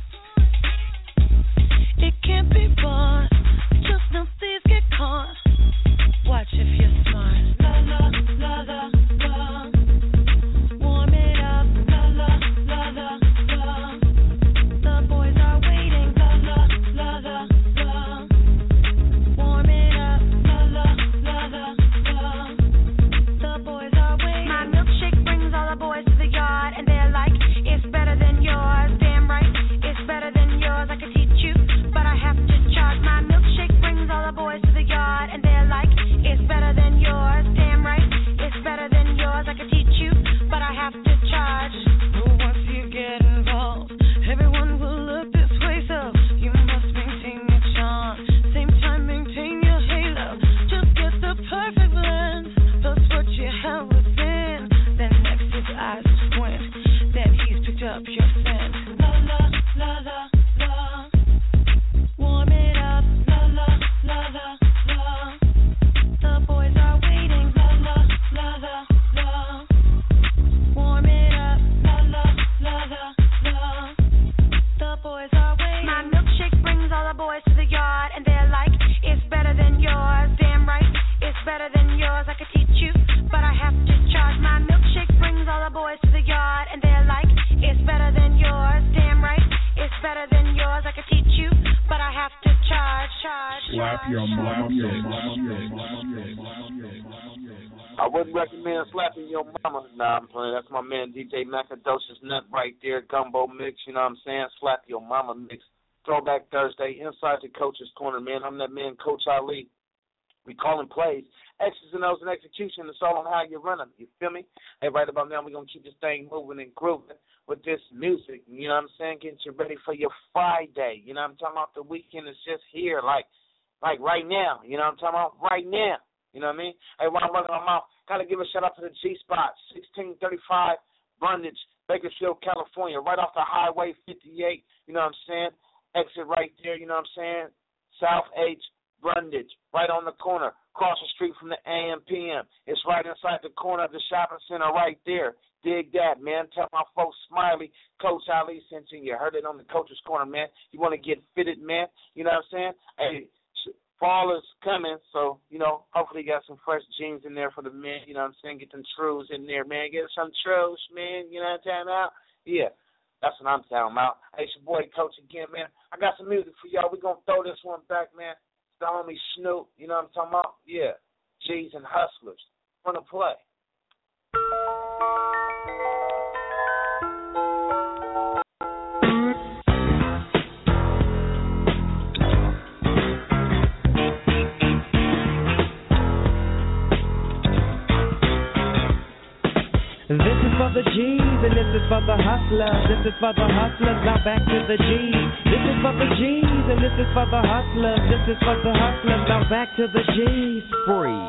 It can't be bought. Just no thieves get caught. Watch if you're smart. La la la la la, warm it up. La la la la la, the boys are waiting. La la la la la, warm it up. La la la la la, the boys are waiting. My milkshake brings all the boys to the yard, and they're like, it's better than yours. Damn right, it's better than yours. I could teach you, but I have to charge. My milkshake brings all the boys to the yard, and they're like, it's better than yours. Damn right, it's better than yours. I could teach you, but I have to charge. Once you get involved, everyone will look this way, so you must maintain your charm. Same time, maintain your halo. Just get the perfect blend, plus what you have within. Then next his eyes will squint, then he's picked up your scent. La la la la la, warm it up. La la la la la, the boys are waiting. La la la la la, warm it up. La la la la la, the boys are waiting. My milkshake brings all the boys to the yard, and they're like, it's better than yours. Damn right, it's better than yours. I could teach you, but I have to charge. My milkshake brings all the boys to the yard, and they're like, it's better than yours. Damn right, it's better than yours. I could teach you, but I have to charge. Slap your mama. I wouldn't recommend slapping your mama. Nah, I'm playing. That's my man DJ Macadocious Nut right there. Gumbo mix, you know what I'm saying? Slap your mama mix. Throwback Thursday, inside the coach's corner, man. I'm that man, Coach Ali. We calling plays. X's and O's and execution. It's all on how you run them. You feel me? Hey, right about now, we're going to keep this thing moving and grooving with this music. You know what I'm saying? Getting you ready for your Friday. You know what I'm talking about? The weekend is just here, like right now. You know what I'm talking about? Right now. You know what I mean? Hey, while I'm running my mouth, got to give a shout out to the G-Spot, 1635 Brundage, Bakersfield, California, right off the Highway 58. You know what I'm saying? Exit right there, you know what I'm saying? South H, Brundage, right on the corner, across the street from the AM/PM. It's right inside the corner of the shopping center right there. Dig that, man. Tell my folks Smiley, Coach Ali sent you. You heard it on the Coach's Corner, man. You want to get fitted, man. You know what I'm saying? Hey, fall is coming, so, you know, hopefully you got some fresh jeans in there for the men. You know what I'm saying? Get them trues in there, man. Get some trues, man. You know what I'm talking about? Yeah, that's what I'm talking about. Hey, it's your boy, Coach, again, man. I got some music for y'all. We're going to throw this one back, man. It's the homie Snoop. You know what I'm talking about? Yeah. G's and Hustlers. Want to play. This is for the G's and this is for the hustlers. This is for the hustlers, now back to the G's. This is for the G's and this is for the hustlers. This is for the hustlers, now back to the G's. Free.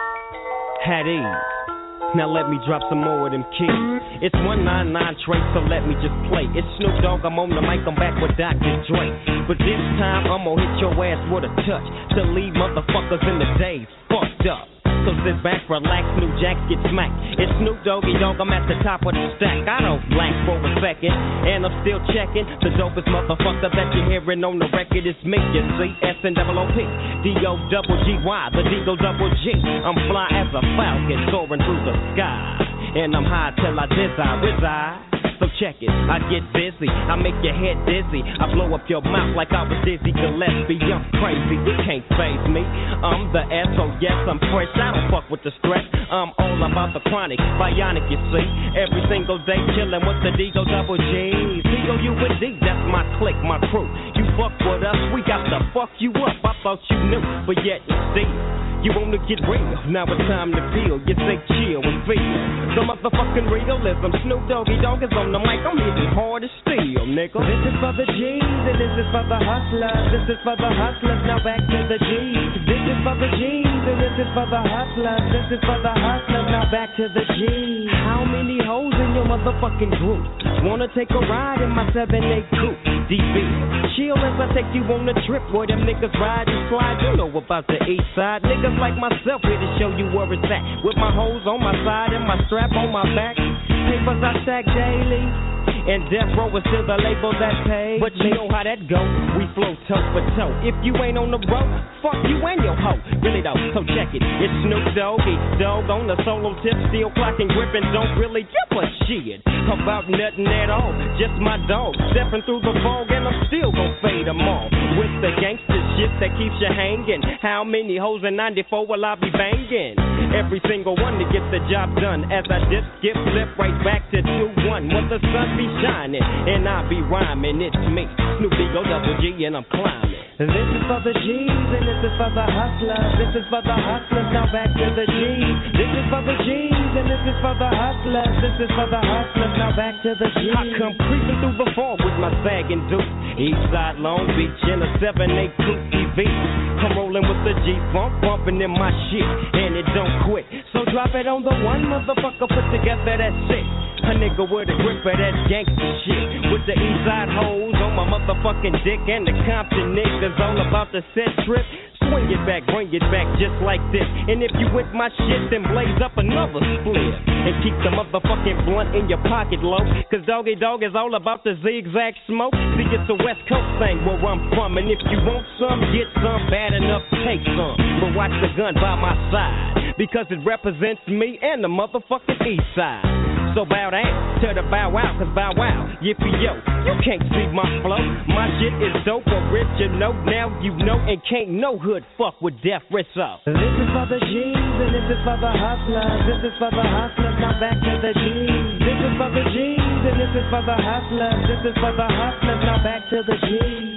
Had ease. Now let me drop some more of them keys. It's 199 Trey, so let me just play. It's Snoop Dogg, I'm on the mic, I'm back with Dr. Dre. But this time I'm gonna hit your ass with a touch to leave motherfuckers in the days fucked up. So sit back, relax, new jacks get smacked. It's Snoop Doggy Dogg, I'm at the top of the stack. I don't blank for a second, and I'm still checking. The dopest motherfucker that you're hearing on the record is me, you see. S-N-O-O-P, D-O-double-G-Y, the D-O-double-G. I'm fly as a falcon soaring through the sky, and I'm high till I reside. So check it, I get busy, I make your head dizzy, I blow up your mouth like I was Dizzy Gillespie. I'm crazy, you can't faze me. I'm the S, oh yes, I'm fresh, I don't fuck with the stress. I'm all about the chronic, bionic, you see. Every single day chillin' with the D-O-double-G. C-O-U-N-D, that's my clique, my crew. You fuck with us, we got to fuck you up. I thought you knew, but yet you see. You wanna get real, now it's time to feel. You say chill and feel the motherfucking realism. Snoop Doggy Dogg is on the mic, I'm hitting hard as steel, nigga. This is for the G's and this is for the hustlers. This is for the hustlers, now back to the G's. This is for the G's and this is for the hustlers. This is for the hustlers, now back to the G's. How many hoes in your motherfucking group wanna take a ride in my 7-8 coupe? DB, chill as I take you on a trip where them niggas ride and slide. You know about the east side, niggas like myself here to show you where it's at. With my hoes on my side and my strap on my back. Papers I stack daily, and Death Row is still the label that pays. But you know how that go, we flow toe for toe. If you ain't on the road, fuck you and your hoe. Really though, so check it. It's Snoop Doggy Dogg on the solo tip, still clocking, gripping, don't really give a shit about nothing at all. Just my dog, stepping through the fog, and I'm still gon' fade them all. With the gangster shit that keeps you hanging. How many hoes in 94 will I be banging? Every single one to get the job done. As I dip, skip, flip right back to 2-1. When the sun be shining and I be rhyming, it's me, Snoop D-O-double-G, and I'm climbing. This is for the G's and this is for the hustlers. This is for the hustlers, now back to the G's. This is for the G's and this is for the hustlers. This is for the hustlers, now back to the G's. I come creeping through the fall with my sagging deuce. Eastside Long Beach in a 7-8 coupe TV. I'm rolling with the G-Funk, bumping in my shit, and it don't quit. So drop it on the one motherfucker, put together that shit. A nigga with a grip of that gangster shit. With the Eastside hoes on my motherfucking dick, and the Compton niggas all about the set trip. Swing it back, bring it back just like this. And if you with my shit, then blaze up another split. And keep the motherfucking blunt in your pocket low. Cause Doggy Dogg is all about the zigzag smoke. See, it's a West Coast thing where I'm from. And if you want some, get some, bad enough, take some. But watch the gun by my side, because it represents me and the motherfucking East Side. So bow down to the bow wow, cause bow wow, yippee yo, you can't see my flow. My shit is dope, original, now you know, and can't no hood fuck with Death Rizzo. This is for the G's and this is for the hustlers. This is for the hustlers, now back to the G's. This is for the G's and this is for the hustlers. This is for the hustlers, now back to the G's.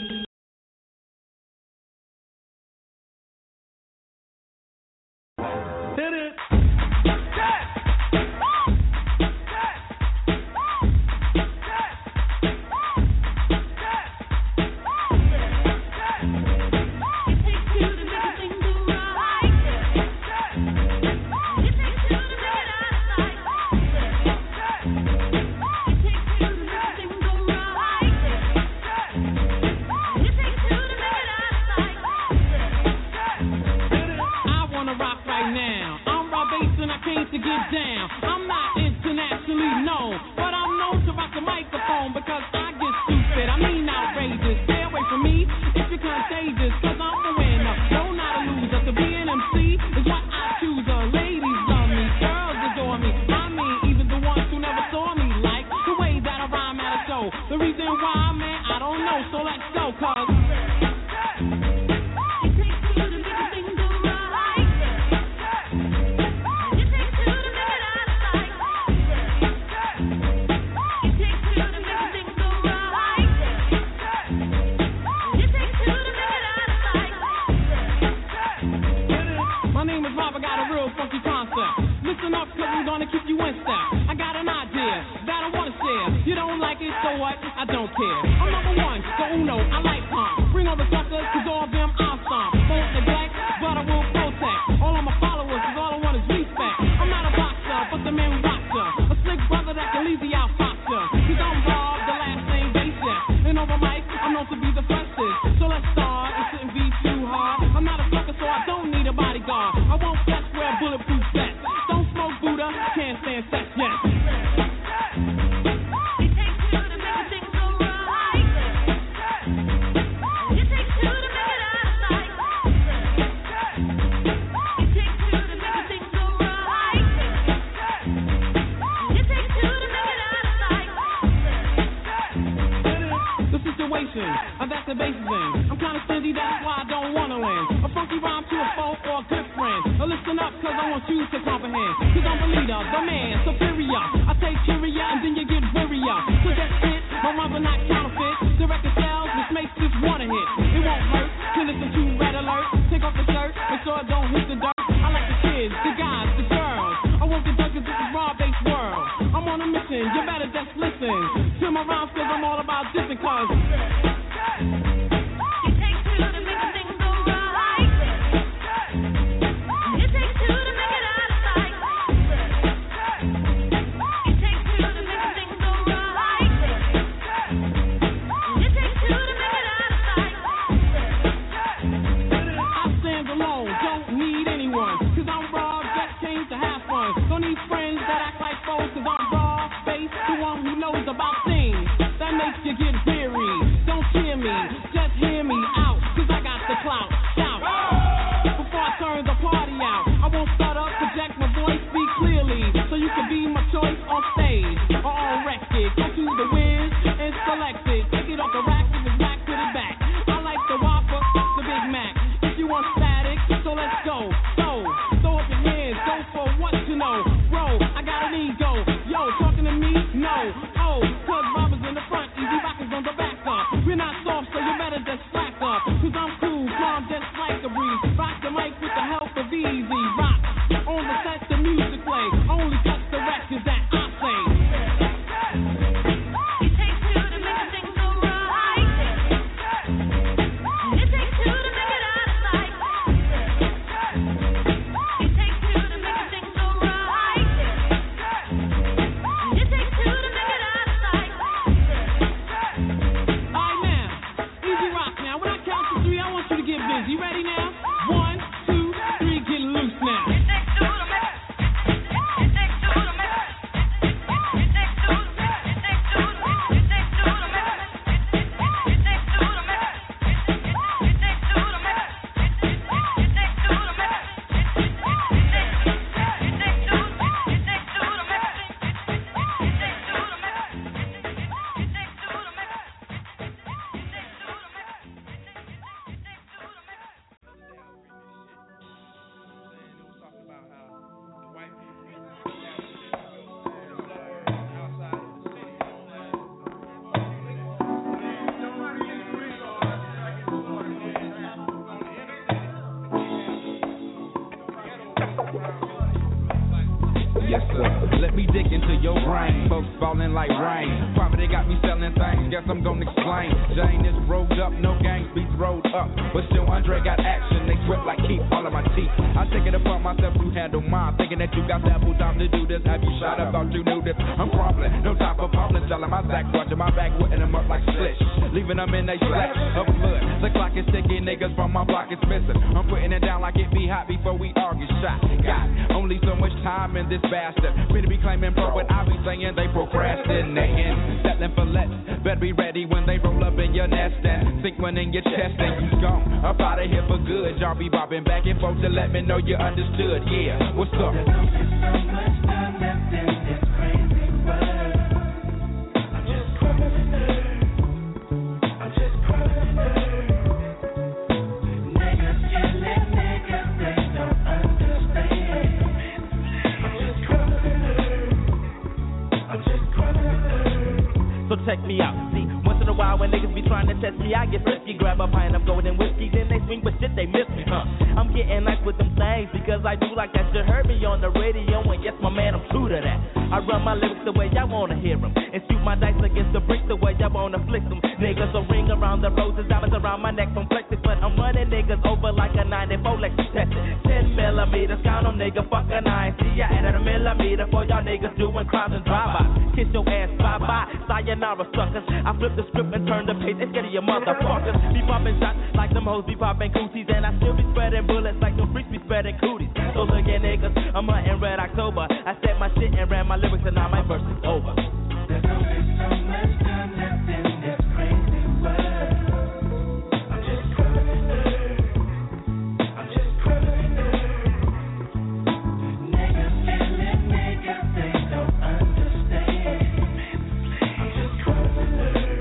Hit it. know. The reason why, man, I don't know. So let's go, cuz. Listen up, cause I'm gonna keep you in step. I got an idea that I wanna share. You don't like it, so what? I don't care. I'm number one, so uno, I like pump. Bring all the suckers, cause all of them I'll stomp. Won't neglect, but I will protect. All of my followers, cause all I want is respect. I'm not a boxer, but the man who rocks ya. A slick brother that can leave the out foxer. Cause I'm Rob, the last name base chef. And over mic, I'm known to be the freshest. So let's start, it shouldn't be too hard. I'm not a sucker, so I don't need a bodyguard. I won't flex, wear a bulletproof vest. Don't smoke Buddha, can't stand sex yet. That's the basis in. I'm kinda stingy, that's why I don't wanna win. A funky rhyme to a foe or a good friend. Now listen up, cause I want you to comprehend. Cause I'm the leader, the man, superior. I take curia and then you get wearier. So that's it, my rhymes are not counterfeit. The record sells, which makes this one a hit. It won't hurt to listen to Red Alert. Take off the shirt, make sure it don't hit the dirt. I like the kids, the guys, the girls. I want the duck cause this is raw-based world. I'm on a mission, you better just listen to my rhymes cause I'm all about different cause. You get weary, don't cheer me, just hear me out, cause I got the clout, shout. Before I turn the party out, I won't start up, project my voice, speak clearly, so you can be my choice on stage, or on record, go to the Wiz and select it, take it off the rack, and it's back, put it back. I like the Whopper, the Big Mac, if you want static, so let's go, throw up your hands, go for what you know, bro, I got an ego, yo, talking to me, no, oh, cause Robert's in the front, on the back up. We're not soft, so you better just slack up. Cause I'm cool, calm, just like a breeze. Rock the mic with the help of Easy Rock. On the set, the music play. Only touch the records that I play. It takes two to make a thing go right. It takes two to make it out of sight. It takes two to make a thing go right. It takes two to make it out of sight. You ready now? 1, 2, 3, get loose now. Yes, sir. Let me dig into your brain. Folks falling like rain. Poverty got me selling things. Guess I'm gonna explain. Jane is rolled up, no gangs beats rolled up. But still, Andre got action. They sweat like keep all of my teeth. I take it upon myself to handle mine. Thinking that you got ample time to do this. Have you shot up? Thought you knew this. I'm crumbling. No time for problems. Selling my sack, watching my back, whipping them up like slits. Leaving them in they splash of blood. The clock is ticking. Niggas from my block is missing. I'm putting it down like it be hot before we all get shot. Got only so much time in this bastard. Finna be claiming bro, but I be saying they procrastinating. Settling for less. Better be ready when they roll up in your nest and sink one in your chest and you gone. Up out of here for good. Y'all be bobbing back and forth to let me know you understood. Yeah, what's up? There's so much time left in this crazy world. I'm just crumbling. So check me out. See, once in a while when niggas be trying to test me, I get frisky. Grab a pint of golden whiskey, then they swing, but shit, they miss me, huh? I'm getting nice with them things because I do like that. You heard me on the radio, and yes, my man, I'm true to that. I run my lyrics the way y'all wanna hear them, and shoot my dice against the bricks the way y'all wanna flick them. Niggas will ring around the roses, diamonds around my neck from flexing, but I'm running niggas over like a 94 Lexus tested. 10 millimeters, count on nigga, fuck a 9. See, I added a millimeter for y'all niggas doing crimes and drive-by. Kiss your ass, bye-bye, sayonara suckers. I flip the script and turn the page, it's scared of your motherfuckers. Be popping shots like them hoes be popping cooties, and I still be spreading bullets like them freaks be spreading cooties. So look at niggas, I'm hunting Red October. I said my shit and ran my lyrics and now my verse is over. There's only so much time left in this crazy world. I'm just cruising through. I'm just cruising through. Niggas killing niggas, they don't understand. I'm just cruising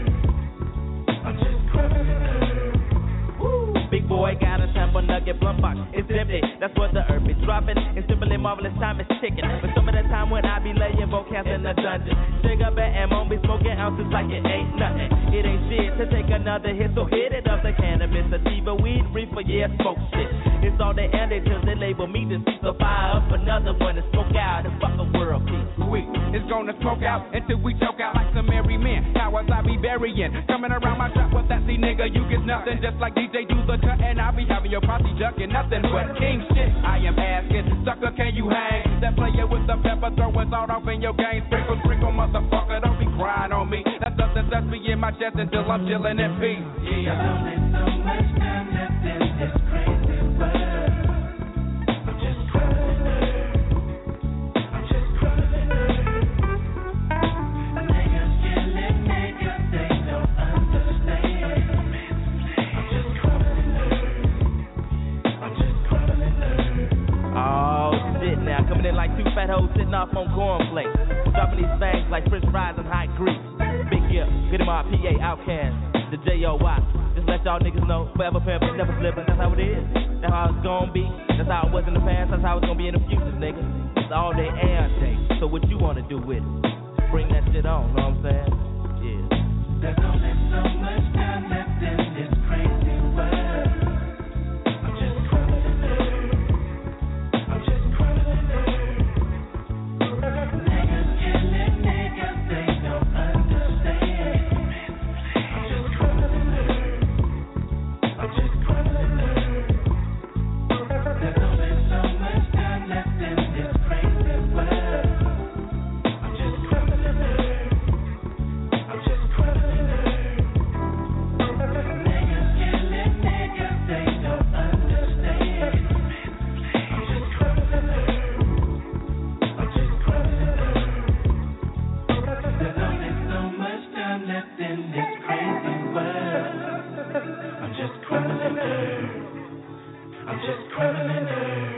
through. I'm just cruising through. Woo. Big boy got a sample nugget blunt box. It's empty, that's what the earth is dropping. It's simply marvelous, time is ticking. But some of the time when I be laying vocals in the dungeon, sugar bet and won't be smoking ounces like it ain't nothing. It ain't shit to take another hit, so hit it up. The cannabis, sativa, weed, reefer, yeah, smoke shit. It's all they add it till they label me deceased. So fire up another one and smoke out and fuck a world peace. Sweet, it's gonna smoke out until we choke out like some merry men. Cowards I be burying, coming around my shop with that, see nigga, you get nothing. Just like DJ do the cut and I be having your posse ducking nothing but king shit. I am asking, sucker, can you hang? That player with the pepper throwing salt off in your game. Sprinkle, sprinkle, motherfucker, don't be crying on me. That's nothing that's me in my chest until I'm chilling in peace. Yeah. There's only so much time left in this crazy world. I'm just cruising through. I'm just cruising through. Niggas killing niggas, they don't understand. I'm just cruising through. I'm just cruising through. Oh shit now, coming in like two fat hoes sitting off on cornflakes. Dropping these things like french fries and hot grease. Big Gift, get him our PA Outcast, the J.O.Y. Just let y'all niggas know, forever pimpin', never slippin', that's how it is. That's how it's gonna be, that's how it was in the past, that's how it's gonna be in the future, nigga. It's all day and day, so what you wanna do with it? Bring that shit on, know what I'm saying? Yeah. There's only so much time left in this crazy world. I'm just cruising through. I'm just cruising through. Niggas killing niggas, they don't understand. I'm just cruising through. I'm just cruising through. There's only so much time left in this crazy world. I'm just cruising through. I'm just cruising through. Niggas killing niggas, they don't understand. I'm just cruising through. I'm just cruising through. There's only so much time left in this crazy world. I'm just cruising through. I'm just cruising through.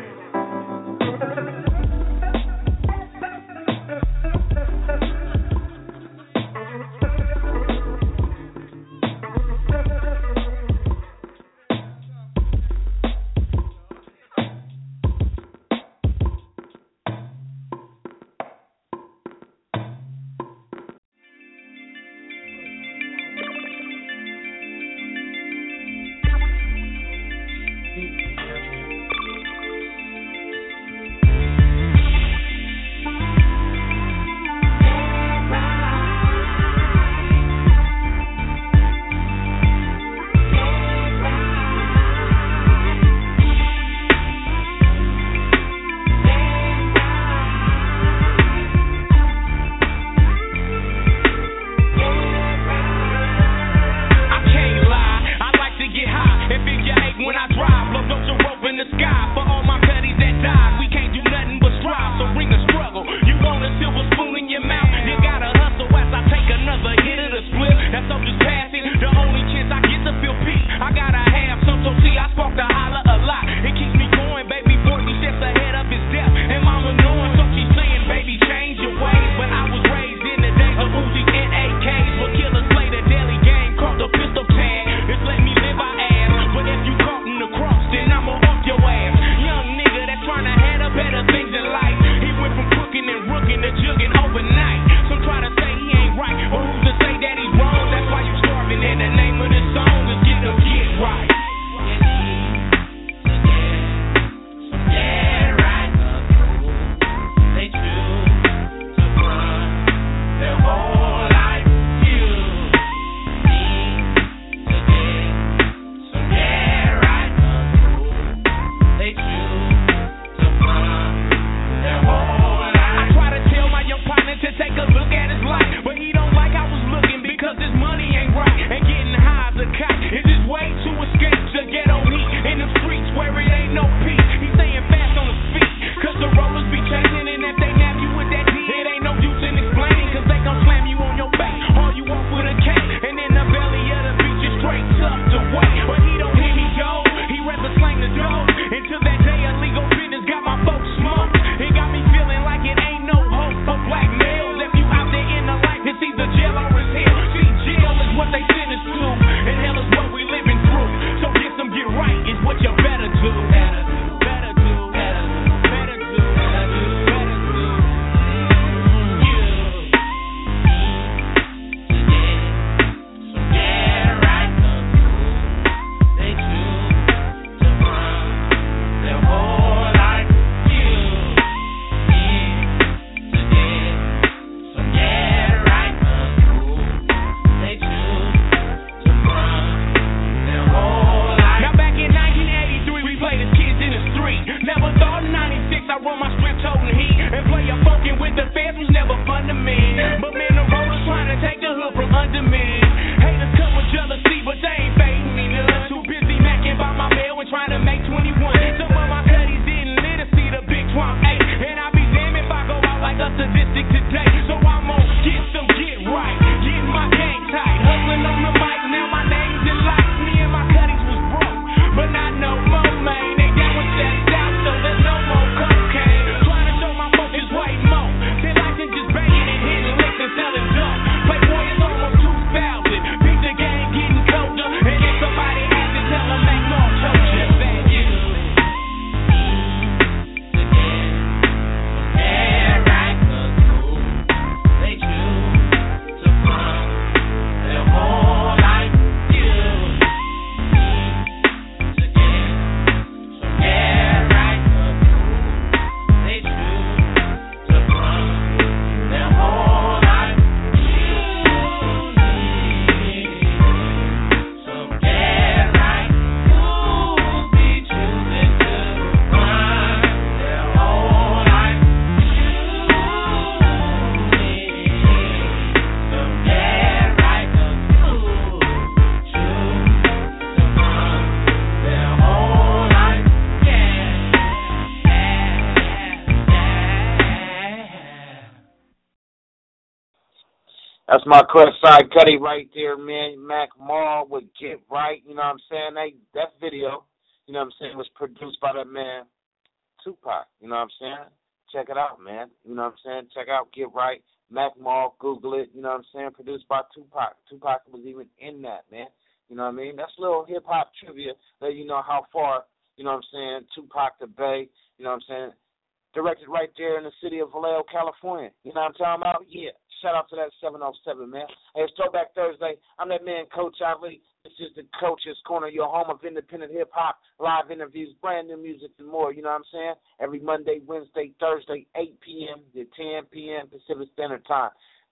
That's my Crest Side Cuddy right there, man. Mac Mall with Get Right. You know what I'm saying? That video, you know what I'm saying, was produced by that man, Tupac. You know what I'm saying? Check it out, man. You know what I'm saying? Check out Get Right. Mac Mall, Google it. You know what I'm saying? Produced by Tupac. Tupac was even in that, man. You know what I mean? That's a little hip-hop trivia that you know how far, you know what I'm saying, Tupac the Bay, you know what I'm saying, directed right there in the city of Vallejo, California. You know what I'm talking about? Yeah. Shout out to that 707, man. Hey, it's Throwback Thursday. I'm that man, Coach Ali. This is the Coach's Corner, your home of independent hip-hop, live interviews, brand new music, and more. You know what I'm saying? Every Monday, Wednesday, Thursday, 8 p.m. to 10 p.m. Pacific Standard Time.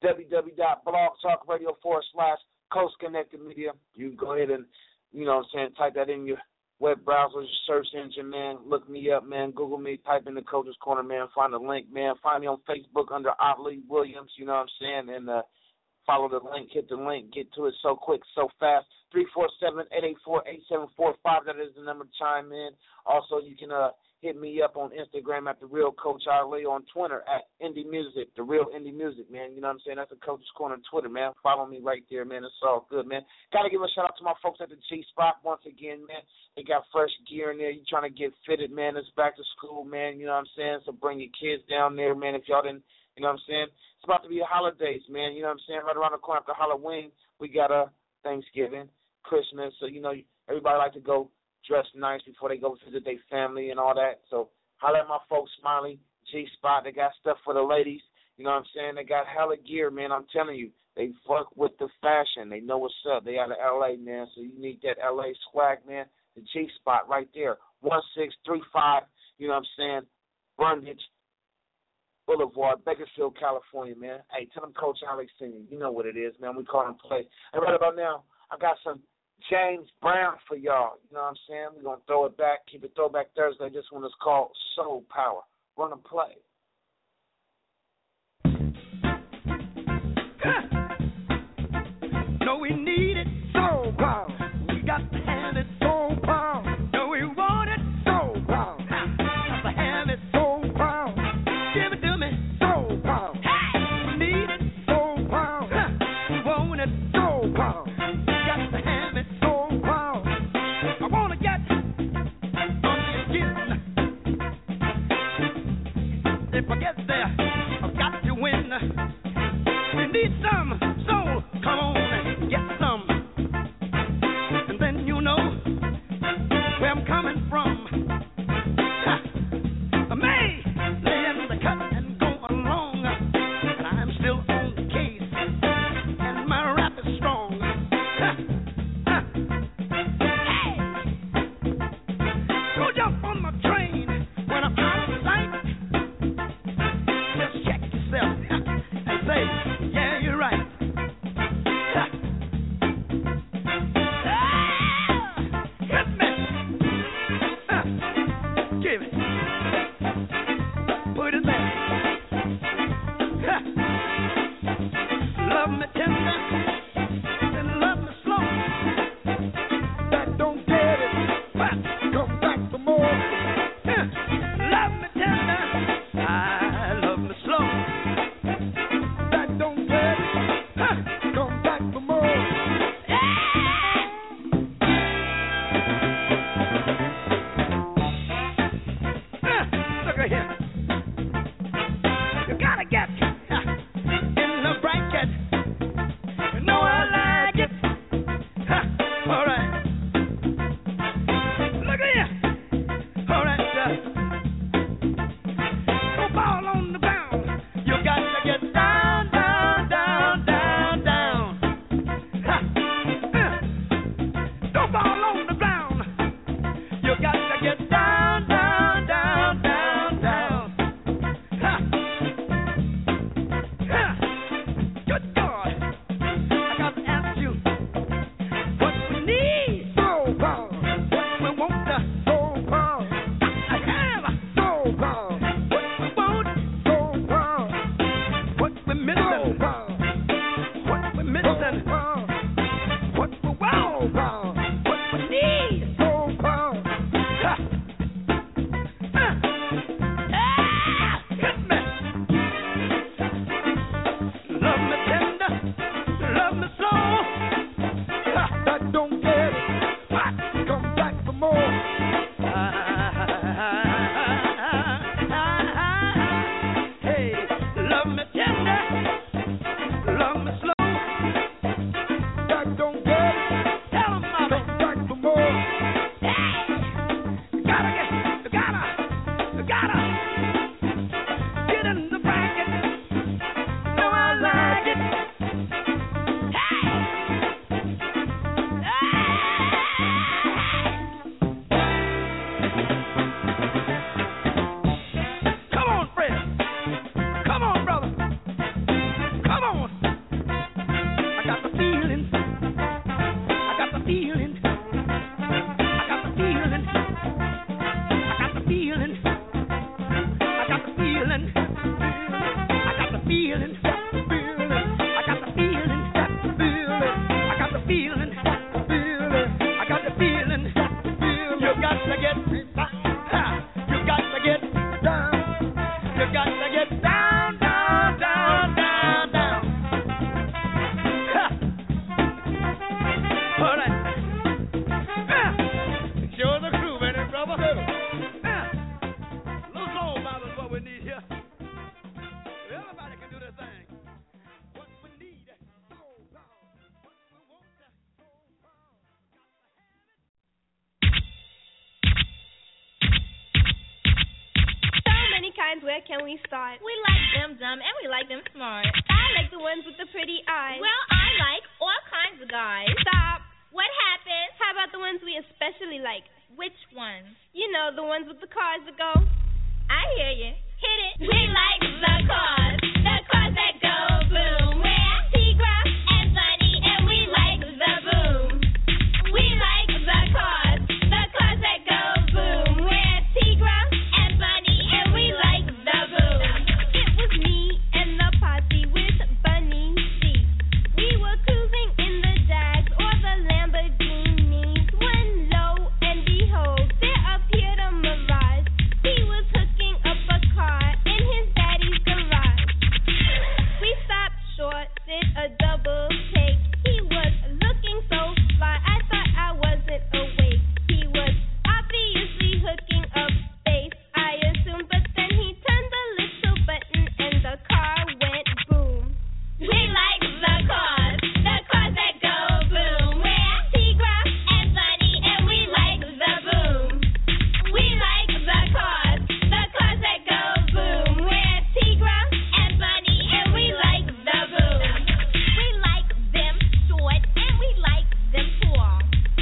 www.blogtalkradio.com/Coast Connected Media. You can go ahead and, you know what I'm saying, type that in your web browser, search engine, man. Look me up, man. Google me, type in the Coach's Corner, man. Find the link, man. Find me on Facebook under Ali Williams, you know what I'm saying, and follow the link, hit the link, get to it so quick, so fast. 347-884-8745, that is the number to chime in. Also, you can hit me up on Instagram at The Real Coach Ali, on Twitter at Indie Music, The Real Indie Music, man. You know what I'm saying? That's the Coach's Corner on Twitter, man. Follow me right there, man. It's all good, man. Got to give a shout-out to my folks at the G-Spot once again, man. They got fresh gear in there. You trying to get fitted, man. It's back to school, man. You know what I'm saying? So bring your kids down there, man, if y'all didn't, you know what I'm saying? It's about to be the holidays, man. You know what I'm saying? Right around the corner after Halloween, we got Thanksgiving, Christmas. So, you know, everybody like to go dress nice before they go visit their family and all that. So holler at my folks, Smiley, G-Spot. They got stuff for the ladies. You know what I'm saying? They got hella gear, man. I'm telling you. They fuck with the fashion. They know what's up. They out of L.A., man. So you need that L.A. swag, man. The G-Spot right there. 1635, you know what I'm saying, Brundage Boulevard, Bakersfield, California, man. Hey, tell them Coach Alex singing. You know what it is, man. We call him play. And right about now, I got some James Brown for y'all. You know what I'm saying? We're going to throw it back. Keep it Throwback Thursday. This one is called Soul Power. Run and play. No, we need it, soul power. We got to have it, soul power. No, we want it, soul power. Got to have it, soul power. Give it to me, soul power. We need it, soul power. We want it, soul power. Got to have it, soul power. I want to get if I get there, I've got to win. We need some soul. Come on and get some. And then you know where I'm coming from. I may lay in the cut and go along, and I'm still on the case, and my rap is strong. Hey! Go jump on my train when I'm out of sight. Just check yourself and say, yeah, you're right. Love me tender, and love me slow. That don't get it, but come back for more. Love me tender, I love me slow. That don't get it, come back for more. Look at here. You gotta get in the blanket. You know I like it. All right. Look at here. All right. Go ball on the ground. You got to get down, down, down, down, down. Go ball on the ground. You got to get down, down, down, down, down. Good God. I got to ask you what we need. Soul power. What we want. Soul power. I have soul power. What we want. Soul power. What we missing. Soul power. What we missing. What we want. What we need. Soul power. Hit me. Love me tender, got the feeling. I got the feeling. I got the feeling. I got the feeling. I got the feeling. I got the feeling. I got the feeling. I got the feeling. I got the feeling. You got to get you got to get down. You got to get down, down, down, down, down. All right. Show the crew, man, brother. Little soul Bible is what we need here. Everybody can do their thing. What we need, soul power. What we want, soul power. So many kinds, where can we start? We like them dumb and we like them smart. I like the ones with the pretty eyes. Well, I like all kinds of guys. Stop. What happened? How about the ones we especially like? Which ones? You know, the ones with the cars that go. I hear you. Hit it. We like the cars that go boom. We're Tigra and Bunny, and we like the boom. We like the cars that go boom. We're Tigra and Bunny, and we like the boom. It was me and the posse with Bunny C. We were cruising in the Jags or the Lamborghinis when lo and behold, there appeared a Mirage. He was hooking up a car in his daddy's garage. We stopped short, did a double take. He was looking so fly, I thought I wasn't awake. He was obviously hooking up space, I assumed, but then he turned the little button and the car went boom. We like the cars that go boom. We're Tigra and Bunny, and we like the boom. We like the cars that go boom. We're Tigra and Bunny, and we like the boom. We like them short and we like them tall.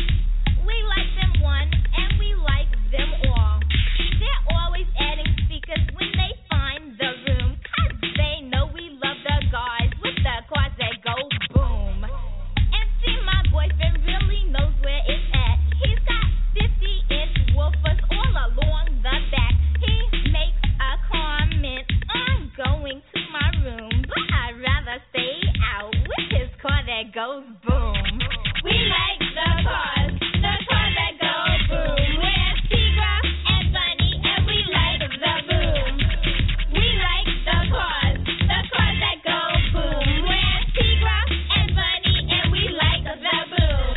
We like them one and we like them all. They're always adding speakers when they find the room, 'cause they know we love the guys with the cars that go boom. And see, my boyfriend really knows where it's at. He's got 50-inch woofers all along the back. He makes a comment on going to my room, but I'd rather stay out with his car that goes boom. We like the cars that go boom. We're Tigra and Bunny, and we like the boom. We like the cars that go boom. We're Tigra and Bunny, and we like the boom.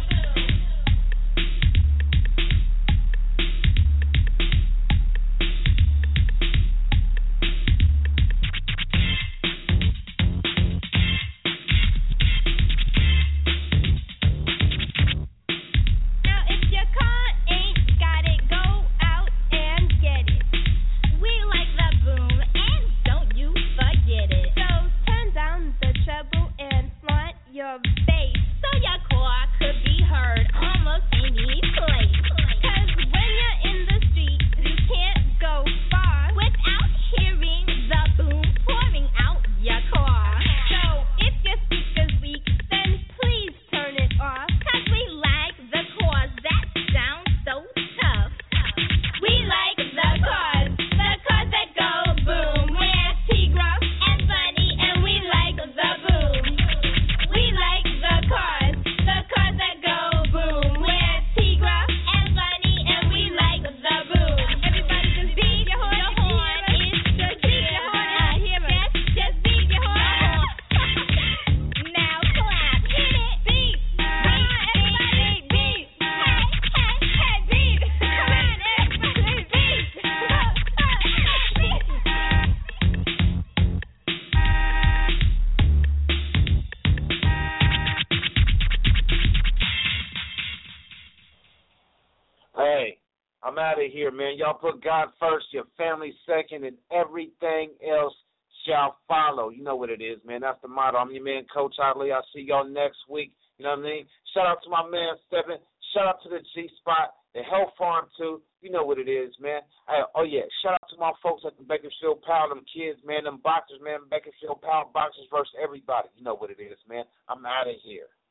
Now if your car ain't got it, go out and get it. We like the boom, and don't you forget it. So turn down the treble and flaunt your bass. So your car could be heard almost any place. 'Cause when you're in the street, you can't go far Without hearing the boom pouring out your car. So if your speaker's weak, then please turn it off. 'Cause we like the cars that sound so tough. We like the cars that go boom. We're Tigra and Bunny, and we like the boom. We like the cars that go boom. We're Tigra and Bunny, and we like the boom. Everybody just beat your horn. It's the Beat your horn. I hear it. Just beat your horn. Now clap. Hit it. Beat. Everybody beat. Hey, beat. Come on, everybody beat. Hey, I'm out of here, man. Y'all put God first, your family second, and everything else shall follow. You know what it is, man. That's the motto. I'm your man, Coach Ali. I'll see y'all next week. You know what I mean? Shout out to my man, Steven. Shout out to the G-Spot, the Health Farm, too. You know what it is, man. Hey, oh, yeah. Shout out to to my folks at the Bakersfield Power, them kids, man, them boxers, man, Bakersfield Power boxers versus everybody. You know what it is, man. I'm out of here.